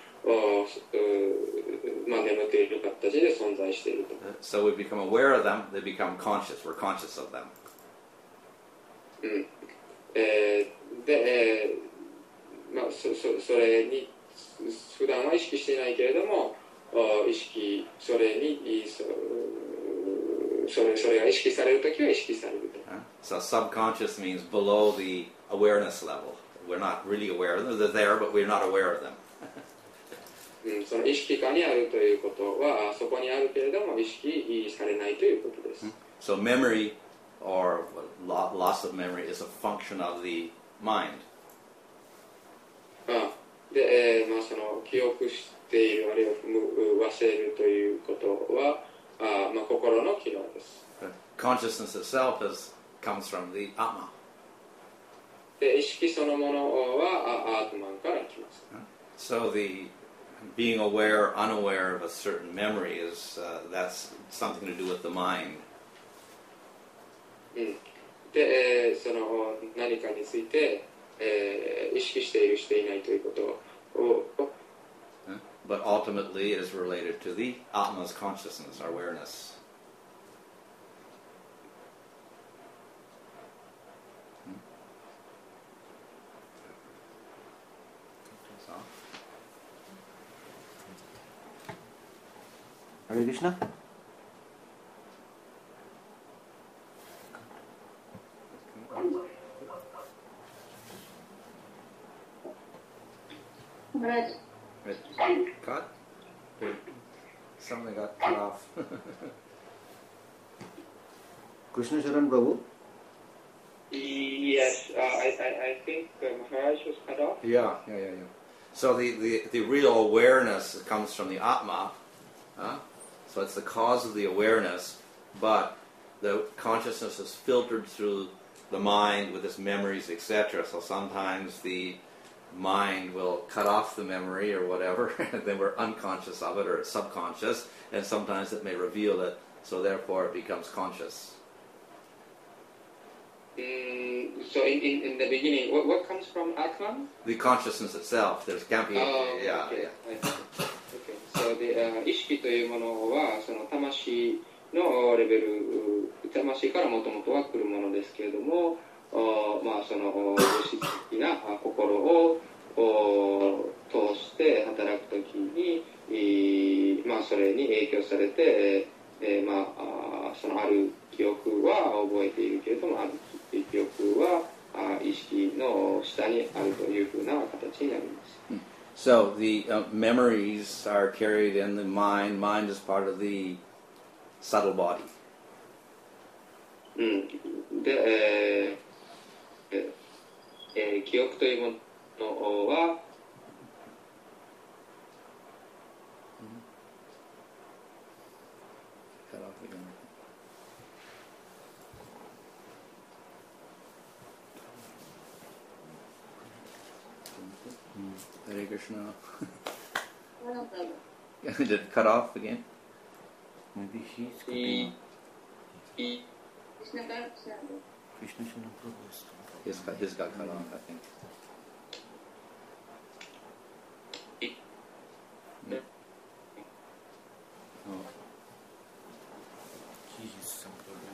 E: まあ、眠っている形で存在していると。
A: So we become aware of them, they become conscious, we're conscious of them.
E: うん。えー、で、えー、まあ、そ、そ、それに普段は意識していないけれども、意識それにそれそれが意識されるときは意識されると。
A: So subconscious means below the awareness level. We're not really aware of them. They're there, but we're not aware of them.
E: うん、その意識下にあるということはそこにあるけれども意識されないということです。
A: So memory or loss of memory is a function of the mind.
E: あで、えーまあ、その記憶しているあるいは忘れるということはあ、まあ、心の機能です。
A: Consciousness itself is, comes from the Atma.
E: で意識そのものはアートマンから来ます。
A: So the being aware, unaware of a certain memory is uh, that's something to do with the mind.
E: うん、で、えー、その何かについて、えー、意識しているしていないということを。
A: But ultimately, it is related to the Atma's consciousness, our awareness.
F: Hare Krishna.
D: Maharaj.
A: Cut? Something got cut off.
F: Krishna Sharan Prabhu.
E: Yes, uh, I, I, I think uh, Maharaj was cut off.
A: Yeah, yeah, yeah, yeah. So the, the, the real awareness comes from the Atma, Huh? So it's the cause of the awareness, but the consciousness is filtered through the mind with its memories, et cetera. So sometimes the mind will cut off the memory or whatever, and then we're unconscious of it, or it's subconscious, and sometimes it may reveal it, so therefore it becomes conscious.
E: Mm, so in, in, in the beginning, what, what comes from Atman?
A: The consciousness itself. There's can't be.
E: Oh,
A: yeah,
E: okay.
A: yeah.
E: Okay. So the uh, 意識というものはその魂のレベル、魂からもともとは来るものですけれども、おまあその物質的な心をお通して働くときに、いまあそれに影響されて、えー、まあそのある記憶は覚えているけれども、ある記憶はあ意識の下にあるというふうな形になります。
A: So the uh, memories are carried in the mind. Mind is part of the subtle body.
E: うん。で、えーえー、記憶というものは、
A: Hare Krishna. Did it cut off again?
F: Maybe he's cutting
E: い
D: Krishna Krishna.
F: Krishna Shana Prabhu.
A: His got, his got cut off, I think.
E: Yeah.
A: Oh.
F: He has some problem.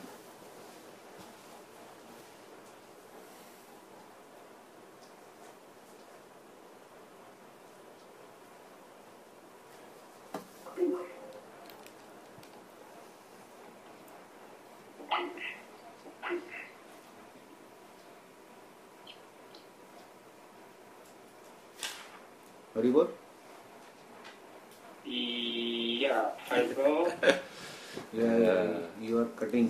A: Haribol?
E: Yeah, I go.
F: Yeah, yeah, you are cutting.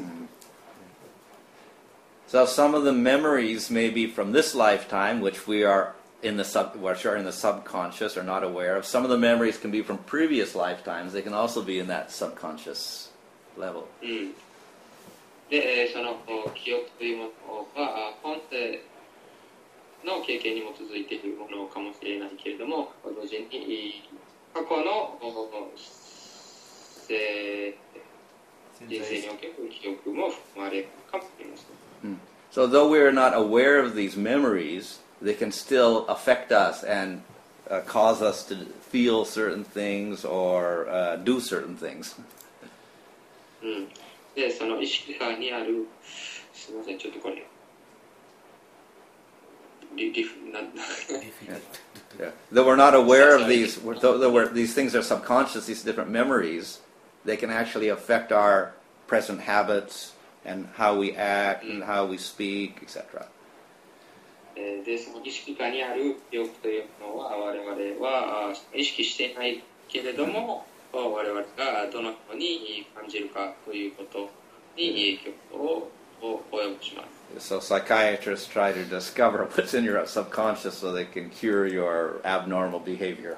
A: So some of the memories may be from this lifetime, which we are in the sub, which are in the subconscious or not aware of. Some of the memories can be from previous lifetimes. They can also be in that subconscious level.
E: うん。で、その記憶というものは本世の経験に基づいているものかもしれないけれども、同時に過去の人生における記憶も含まれるかもしれません。
A: So though we are not aware of these memories, they can still affect us and uh, cause us to feel certain things or uh, do certain things.
E: うん。で、その意識下にある、すみません、ちょっとこれ。リリフな
A: Yeah. Though we're not aware of these, though, though we're, these things are subconscious, these different memories, they can actually affect our present habits and how we act and how we speak, et cetera.
E: で、その意識下にある記憶というのは我々は意識していないけれども、我々がどのように感じるかということに影響を及ぼします。
A: So psychiatrists try to discover what's in your subconscious so they can cure your abnormal behavior.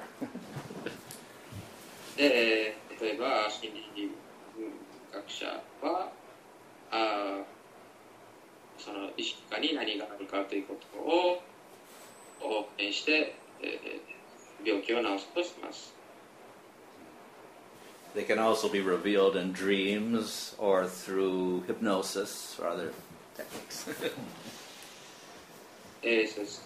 E: で、例えば心理学者はあその意識下に何があるかということを応援して、えー、病気を治すとします。
A: They can also be revealed in dreams or through hypnosis or other techniques.
E: えー、そして、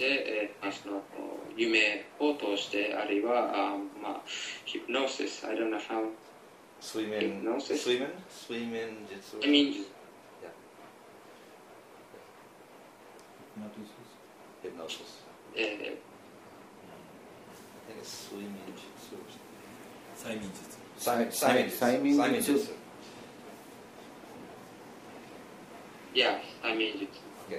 E: えー、その夢を通してあるいはあまあヒプノシス I don't know how
A: Swimming,
E: hypnosis
A: swimming, swimming jitsu.
E: I mean
A: Yeah. Hypnosis.
E: えー、
A: I think it's swimming jitsu.
C: 催眠術
A: Simon,
F: Simon- Simon
A: Simon
F: Jitsu.
A: Jitsu.
E: yeah I mean it
A: Okay.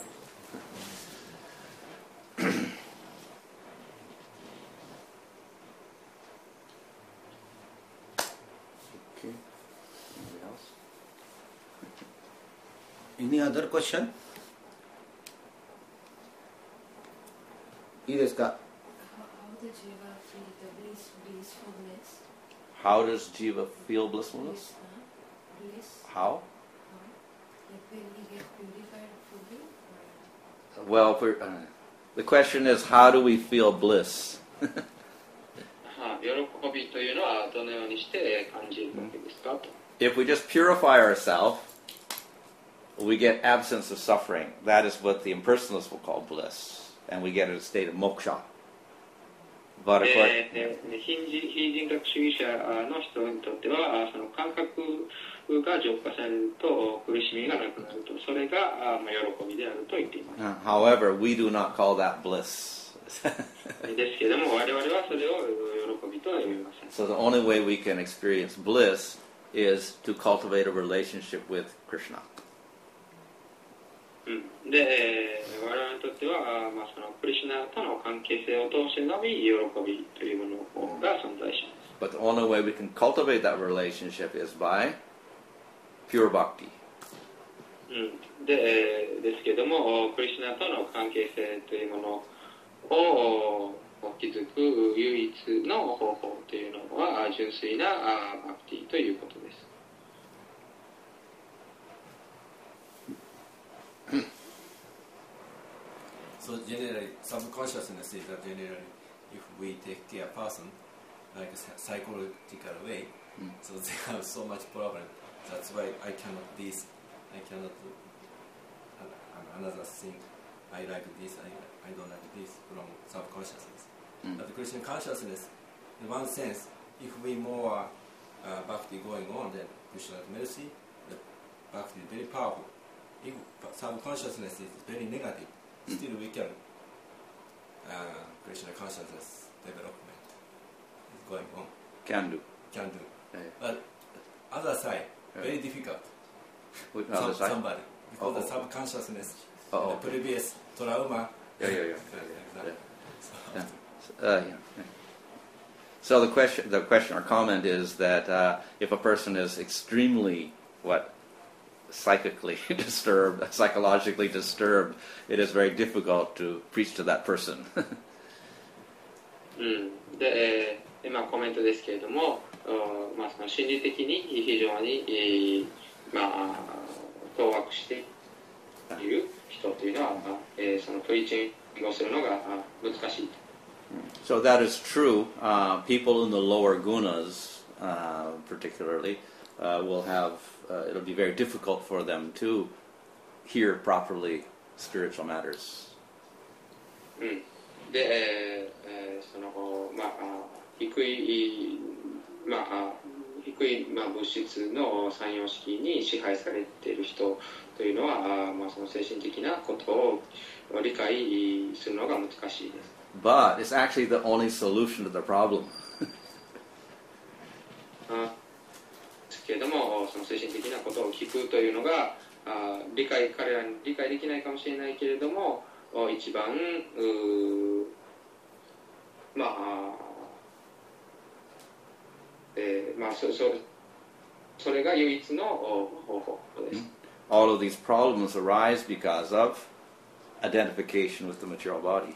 A: Okay. Anybody else?
F: Any other question? いいですか?
G: How, how did Jiva feel the bliss, blissfulness?
A: how does jiva feel blissfulness? How? Well, for, uh, the question is, how do we feel bliss?
E: 喜びというのはどのようにして感じるわけですかと。
A: If we just purify ourselves, we get absence of suffering. That is what the impersonalists will call bliss. And we get a state of moksha. But of course,
E: で非人非人格主義者の人にとっては、その感覚が浄化されると苦しみがなくなると、それがまあ喜びであると言っています。
A: uh, however, we do not call that bliss.
E: ですけれども、我々はそれを喜びとは呼びません。
A: So the only way we can experience bliss is to cultivate a relationship with Krishna.
E: うん、で、我々にとっては、まあ、そのクリシュナとの関係性を通してのみ喜びというものが存在します。
A: But the only way we can cultivate that relationship is by pure bhakti.
E: うん、で、ですけれども、クリシュナとの関係性というものを築く唯一の方法というのは純粋なバクティということです。
C: So generally, subconsciousness is that generally, if we take care of a person like a psychological way,
A: mm.
C: so they have so much problem. That's why I cannot this, I cannot do another thing. I like this, I, I don't like this from subconsciousness.
A: Mm.
C: But the Krishna consciousness, in one sense, if we more uh, bhakti going on, then Krishna's mercy, the bhakti is very powerful. If subconsciousness is very negative,
A: mm.
C: still we can uh, Krishna consciousness development is going on.
A: Can do.
C: Can do.
A: Yeah.
C: But other side,
A: Yeah.
C: very difficult.
A: With
C: Some,
A: other side?
C: somebody, because
A: Oh.
C: the subconsciousness,
A: Oh,
C: the
A: okay.
C: previous trauma.
A: Yeah, yeah, yeah.
C: like
A: Yeah.
C: that.
A: Yeah. Uh, yeah, yeah. So the question, the question or comment is that uh, if a person is extremely what psychically disturbed, psychologically disturbed, it is very difficult to preach to that person.
E: うん、で、えー、まあコメントですけれども、まあ、その心理的に非常に、えー、まあ当惑している人というのは、まあえー、そのプリーチングをするのが難しい。
A: So that is true. Uh, people in the lower gunas, uh, particularly, uh, will have. Uh, it'll be very difficult for them to hear properly spiritual matters.
E: うん、で、えーえー、そのまあ低いまあ低いまあ物質の三様式に支配されている人というのは、まあその精神的なことを理解するのが難しいです。
A: But it's actually the only solution to the problem.
E: ですけれども、その精神的なことを聞くというのがあ理解彼らに理解できないかもしれないけれども、一番うまあ、えー、まあそそそれが唯一の方法です。
A: All of these problems arise because of identification with the material body.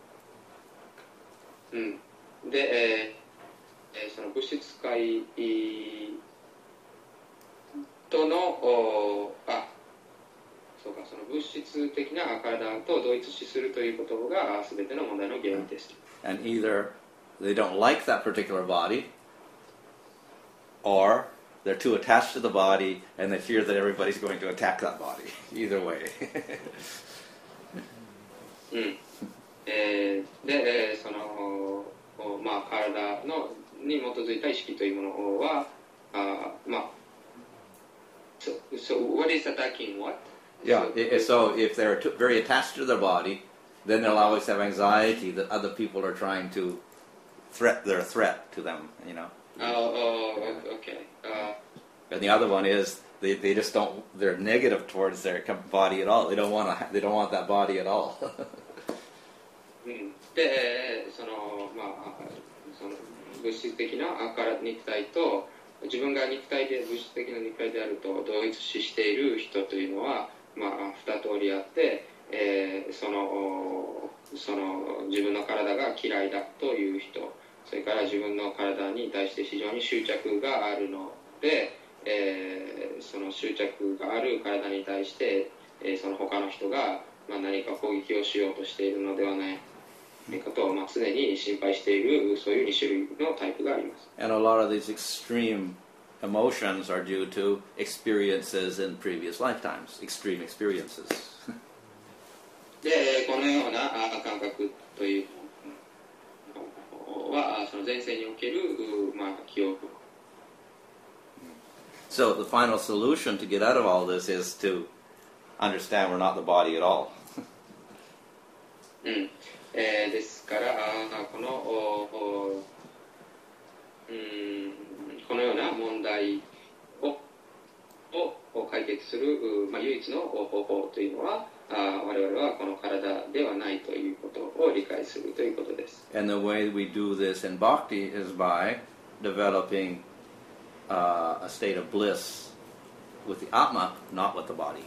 E: うん、で、えー、その物質界とのおあそうかその物質的な体と同一視するということが全ての問題の原因です。
A: And either they don't like that particular body, or they're too attached to the body and they fear that everybody's going to attack that body. Either way.
E: うん。えー、で、えー、そのまあ体のに基づいた意識というものはあまあ so, so what is attacking what?
A: Yeah,
E: so,
A: i- so if they're too, very attached to their body, then they'll always have anxiety that other people are trying to threat, they're a threat to them, you know.
E: Oh, oh okay. Uh,
A: And the other one is they, they just don't, they're negative towards their body at all. They don't want to, they don't want that body at all.
E: うん、で、そのまあその物質的な体肉体と自分が肉体で物質的な肉体であると同一視している人というのはまあ二通りあって、えー、そのその自分の体が嫌いだという人それから自分の体に対して非常に執着があるので、えー、その執着がある体に対して、えー、その他の人が、まあ、何か攻撃をしようとしているのではないかと、まあ、常に心配しているそういうに種類のタイプがあります。
A: And a lot of these extreme emotions are due to experiences in previous lifetimes, extreme experiences.
E: で、このような感覚というのは、その前世における、まあ、記憶。
A: So the final solution to get out of all this is to understand we're not the body at all.
E: うんえー、ですからこのおお、うん、このような問題をを解決する、まあ、唯一の方法というのはあ我々はこの体ではないということを理解するということです。
A: And the way we do this in bhakti is by developing uh, a state of bliss with the Atma, not with the body.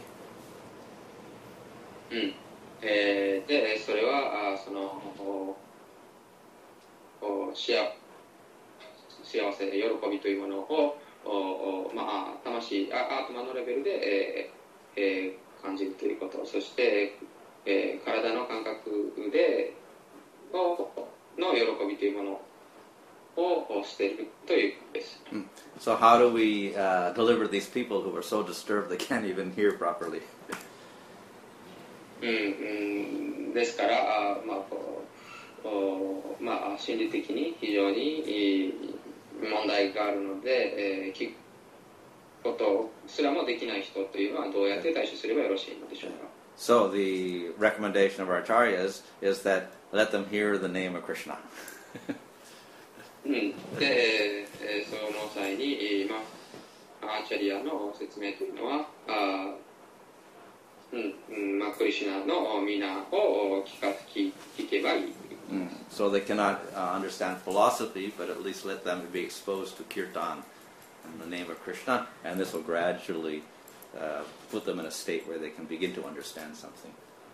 E: うんえー、でそれはあそのおお幸幸せ喜びというものをおお、まあ、魂アートマのレベルで、えーえー、感じるということ、そして、えー、体の感覚でのの喜びというものを捨てるということです。
A: Mm. So how do we uh, deliver these people who are so disturbed they can't even hear properly?
E: うんうん、ですからあ、まあこうおまあ、心理的に非常に問題があるので、えー、聞くことすらもできない人というのはどうやって対処すればよろしいのでしょうか。
A: So the recommendation of our acharyas is that let them hear the name of Krishna.
E: うん、で、えー、その際に、まあ、アーチャリアの説明というのはあうんうんまあ、クリシュナの皆を聞か聞聞けばいい。
A: Mm. So they cannot uh, understand philosophy, but at least let them be exposed to kirtan in the name of Krishna, and this will gradually uh, put them in a state where they can begin to understand something.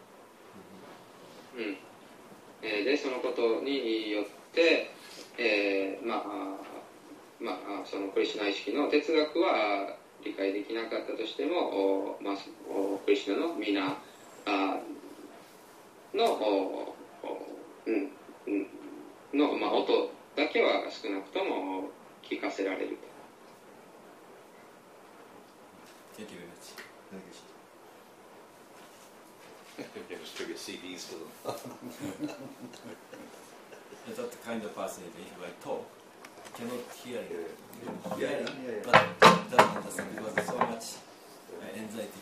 E: うんえー、でそのことによって、えー、まあまあそのクリシュナ意識の哲学は理解できなかったとしても、おまあ、おクリシュナの皆あのおうんうんの、まあ、音だけは少なくとも聞かせられると。
C: Thank you very much.
A: You distribute C Ds to them.
C: That kind of person, if I talk, cannot hear you.
A: Yeah, yeah, yeah.
C: But doesn't understand because so much uh, anxiety.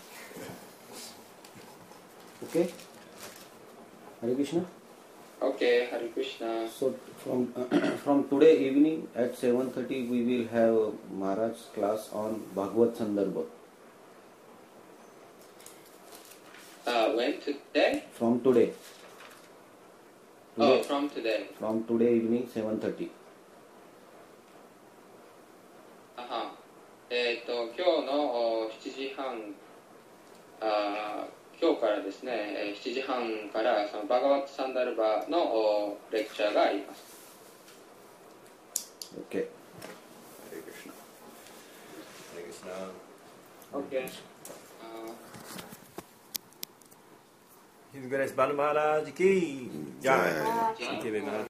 F: Okay. Hare Krishna.
E: Okay, Hare Krishna.
F: So from from today evening at seven thirty we will have Maharaj's class on Bhagavad Sandarbha.
E: Uh, when today?
F: From today.
E: Oh,
F: Today-
E: from today.
F: From today evening seven thirty.
E: あはえっ、と今日のおしちじはんあ今日からですね、えーしちじはんからそのバガワットサンダルバのおレクチャーがあります。
F: Okay.
A: Hare Krishna.
C: Hare Krishna.
E: Okay.
C: His Grace Banu Maharaj ki jai. Thank you very much.